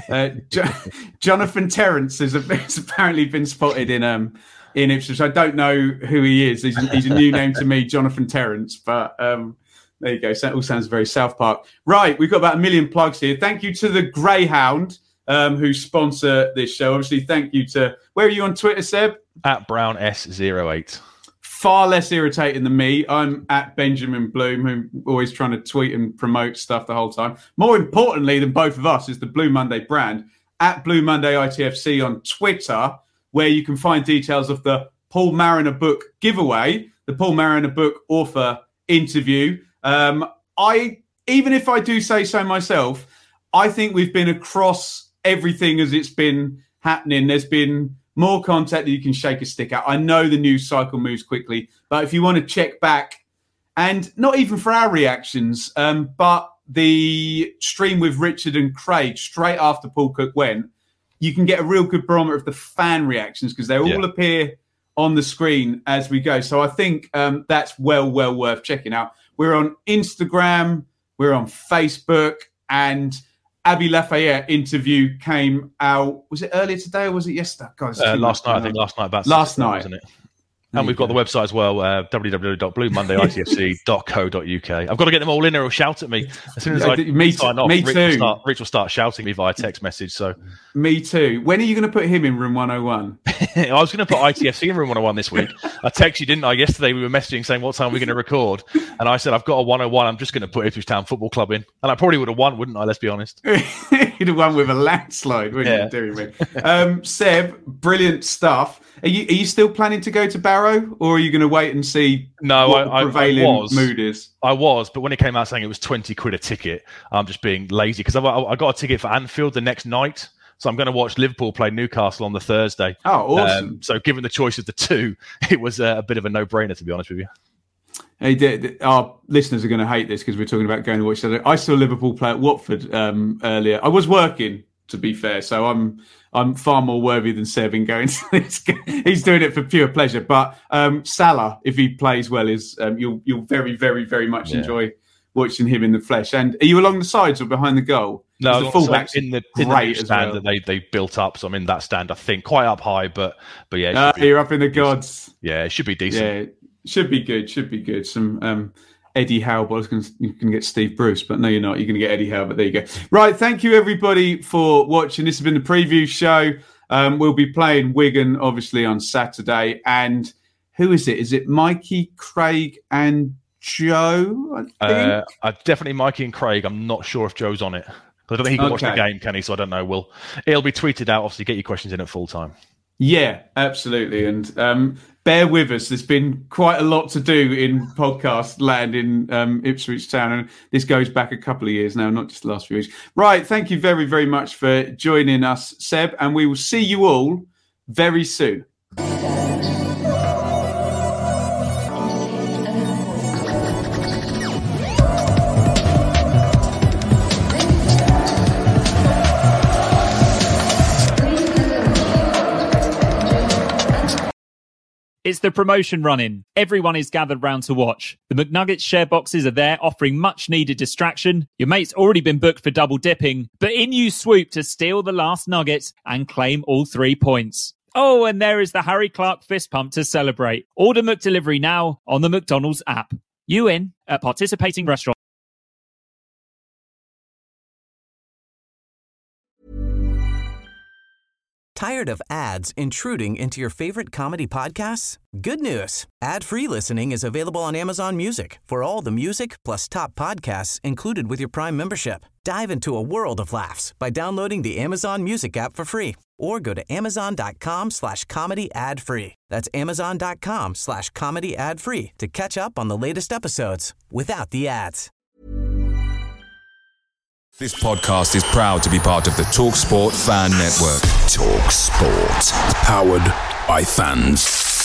[SPEAKER 4] Jonathan Terrence has apparently been spotted in Ipswich. I don't know who he is. He's a new name to me, Jonathan Terrence. But there you go. So that all sounds very South Park. Right, we've got about 1 million plugs here. Thank you to the Greyhound who sponsor this show. Obviously, thank you to... Where are you on Twitter, Seb?
[SPEAKER 5] At BrownS08.
[SPEAKER 4] Far less irritating than me. I'm at Benjamin Bloom, who's always trying to tweet and promote stuff the whole time. More importantly than both of us is the Blue Monday brand, at Blue Monday ITFC on Twitter, where you can find details of the Paul Mariner book giveaway, the Paul Mariner book author interview. Even if I do say so myself, I think we've been across everything as it's been happening. There's been more content that you can shake a stick at. I know the news cycle moves quickly, but if you want to check back, and not even for our reactions, but the stream with Richard and Craig straight after Paul Cook went, you can get a real good barometer of the fan reactions because they all appear on the screen as we go. So I think that's well worth checking out. We're on Instagram, we're on Facebook, and Abby Lafayette interview came out. Was it earlier today or was it yesterday? God,
[SPEAKER 5] last night, I think. Last night about
[SPEAKER 4] last night,
[SPEAKER 5] wasn't it? And we've got the website as well, www.bluemondayitfc.co.uk. I've got to get them all in there or shout at me. As soon as I sign off, Rich will start shouting me via text message. So,
[SPEAKER 4] me too. When are you going to put him in room 101?
[SPEAKER 5] I was going to put ITFC in room 101 this week. I texted you, didn't I? Yesterday we were messaging saying what time we're going to record. And I said, I've got a 101. I'm just going to put Ipswich Town Football Club in. And I probably would have won, wouldn't I? Let's be honest.
[SPEAKER 4] You'd have won with a landslide, wouldn't you, me? Seb, brilliant stuff. Are you still planning to go to Barrow, or are you going to wait and see what the prevailing mood is?
[SPEAKER 5] I was, but when it came out saying it was 20 quid a ticket, I'm just being lazy because I got a ticket for Anfield the next night. So I'm going to watch Liverpool play Newcastle on the Thursday.
[SPEAKER 4] Oh, awesome.
[SPEAKER 5] So given the choice of the two, it was a bit of a no-brainer, to be honest with you.
[SPEAKER 4] Hey, our listeners are going to hate this because we're talking about going to watch. I saw Liverpool play at Watford earlier. I was working, to be fair, so I'm far more worthy than Seb in going to this. He's doing it for pure pleasure. But Salah, if he plays well, is you'll very, very, very much enjoy watching him in the flesh. And are you along the sides or behind the goal?
[SPEAKER 5] No,
[SPEAKER 4] the fullbacks
[SPEAKER 5] in the stand that they built up. So I'm in that stand, I think, quite up high. But yeah,
[SPEAKER 4] you're up in the gods.
[SPEAKER 5] Yeah, it should be decent.
[SPEAKER 4] Yeah, should be good. Should be good. Some Eddie Howe. I was going to get Steve Bruce, but no, you're not. You're going to get Eddie Howe. But there you go. Right. Thank you, everybody, for watching. This has been the preview show. We'll be playing Wigan, obviously, on Saturday. And who is it? Is it Mikey, Craig, and Joe? I think
[SPEAKER 5] definitely Mikey and Craig. I'm not sure if Joe's on it. I don't think he can watch the game, can he? So I don't know. It'll be tweeted out. Obviously, get your questions in at full time.
[SPEAKER 4] Yeah, absolutely. And bear with us. There's been quite a lot to do in podcast land in Ipswich Town. And this goes back a couple of years now, not just the last few weeks. Right. Thank you very, very much for joining us, Seb. And we will see you all very soon.
[SPEAKER 3] It's the promotion run-in. Everyone is gathered round to watch. The McNuggets share boxes are there, offering much-needed distraction. Your mate's already been booked for double dipping, but in you swoop to steal the last nugget and claim all 3 points. Oh, and there is the Harry Clark fist pump to celebrate. Order McDelivery now on the McDonald's app. You in at participating restaurants.
[SPEAKER 2] Tired of ads intruding into your favorite comedy podcasts? Good news. Ad-free listening is available on Amazon Music for all the music plus top podcasts included with your Prime membership. Dive into a world of laughs by downloading the Amazon Music app for free or go to amazon.com/comedy ad-free. That's amazon.com/comedy ad-free to catch up on the latest episodes without the ads.
[SPEAKER 1] This podcast is proud to be part of the TalkSport Fan Network. TalkSport. Powered by fans.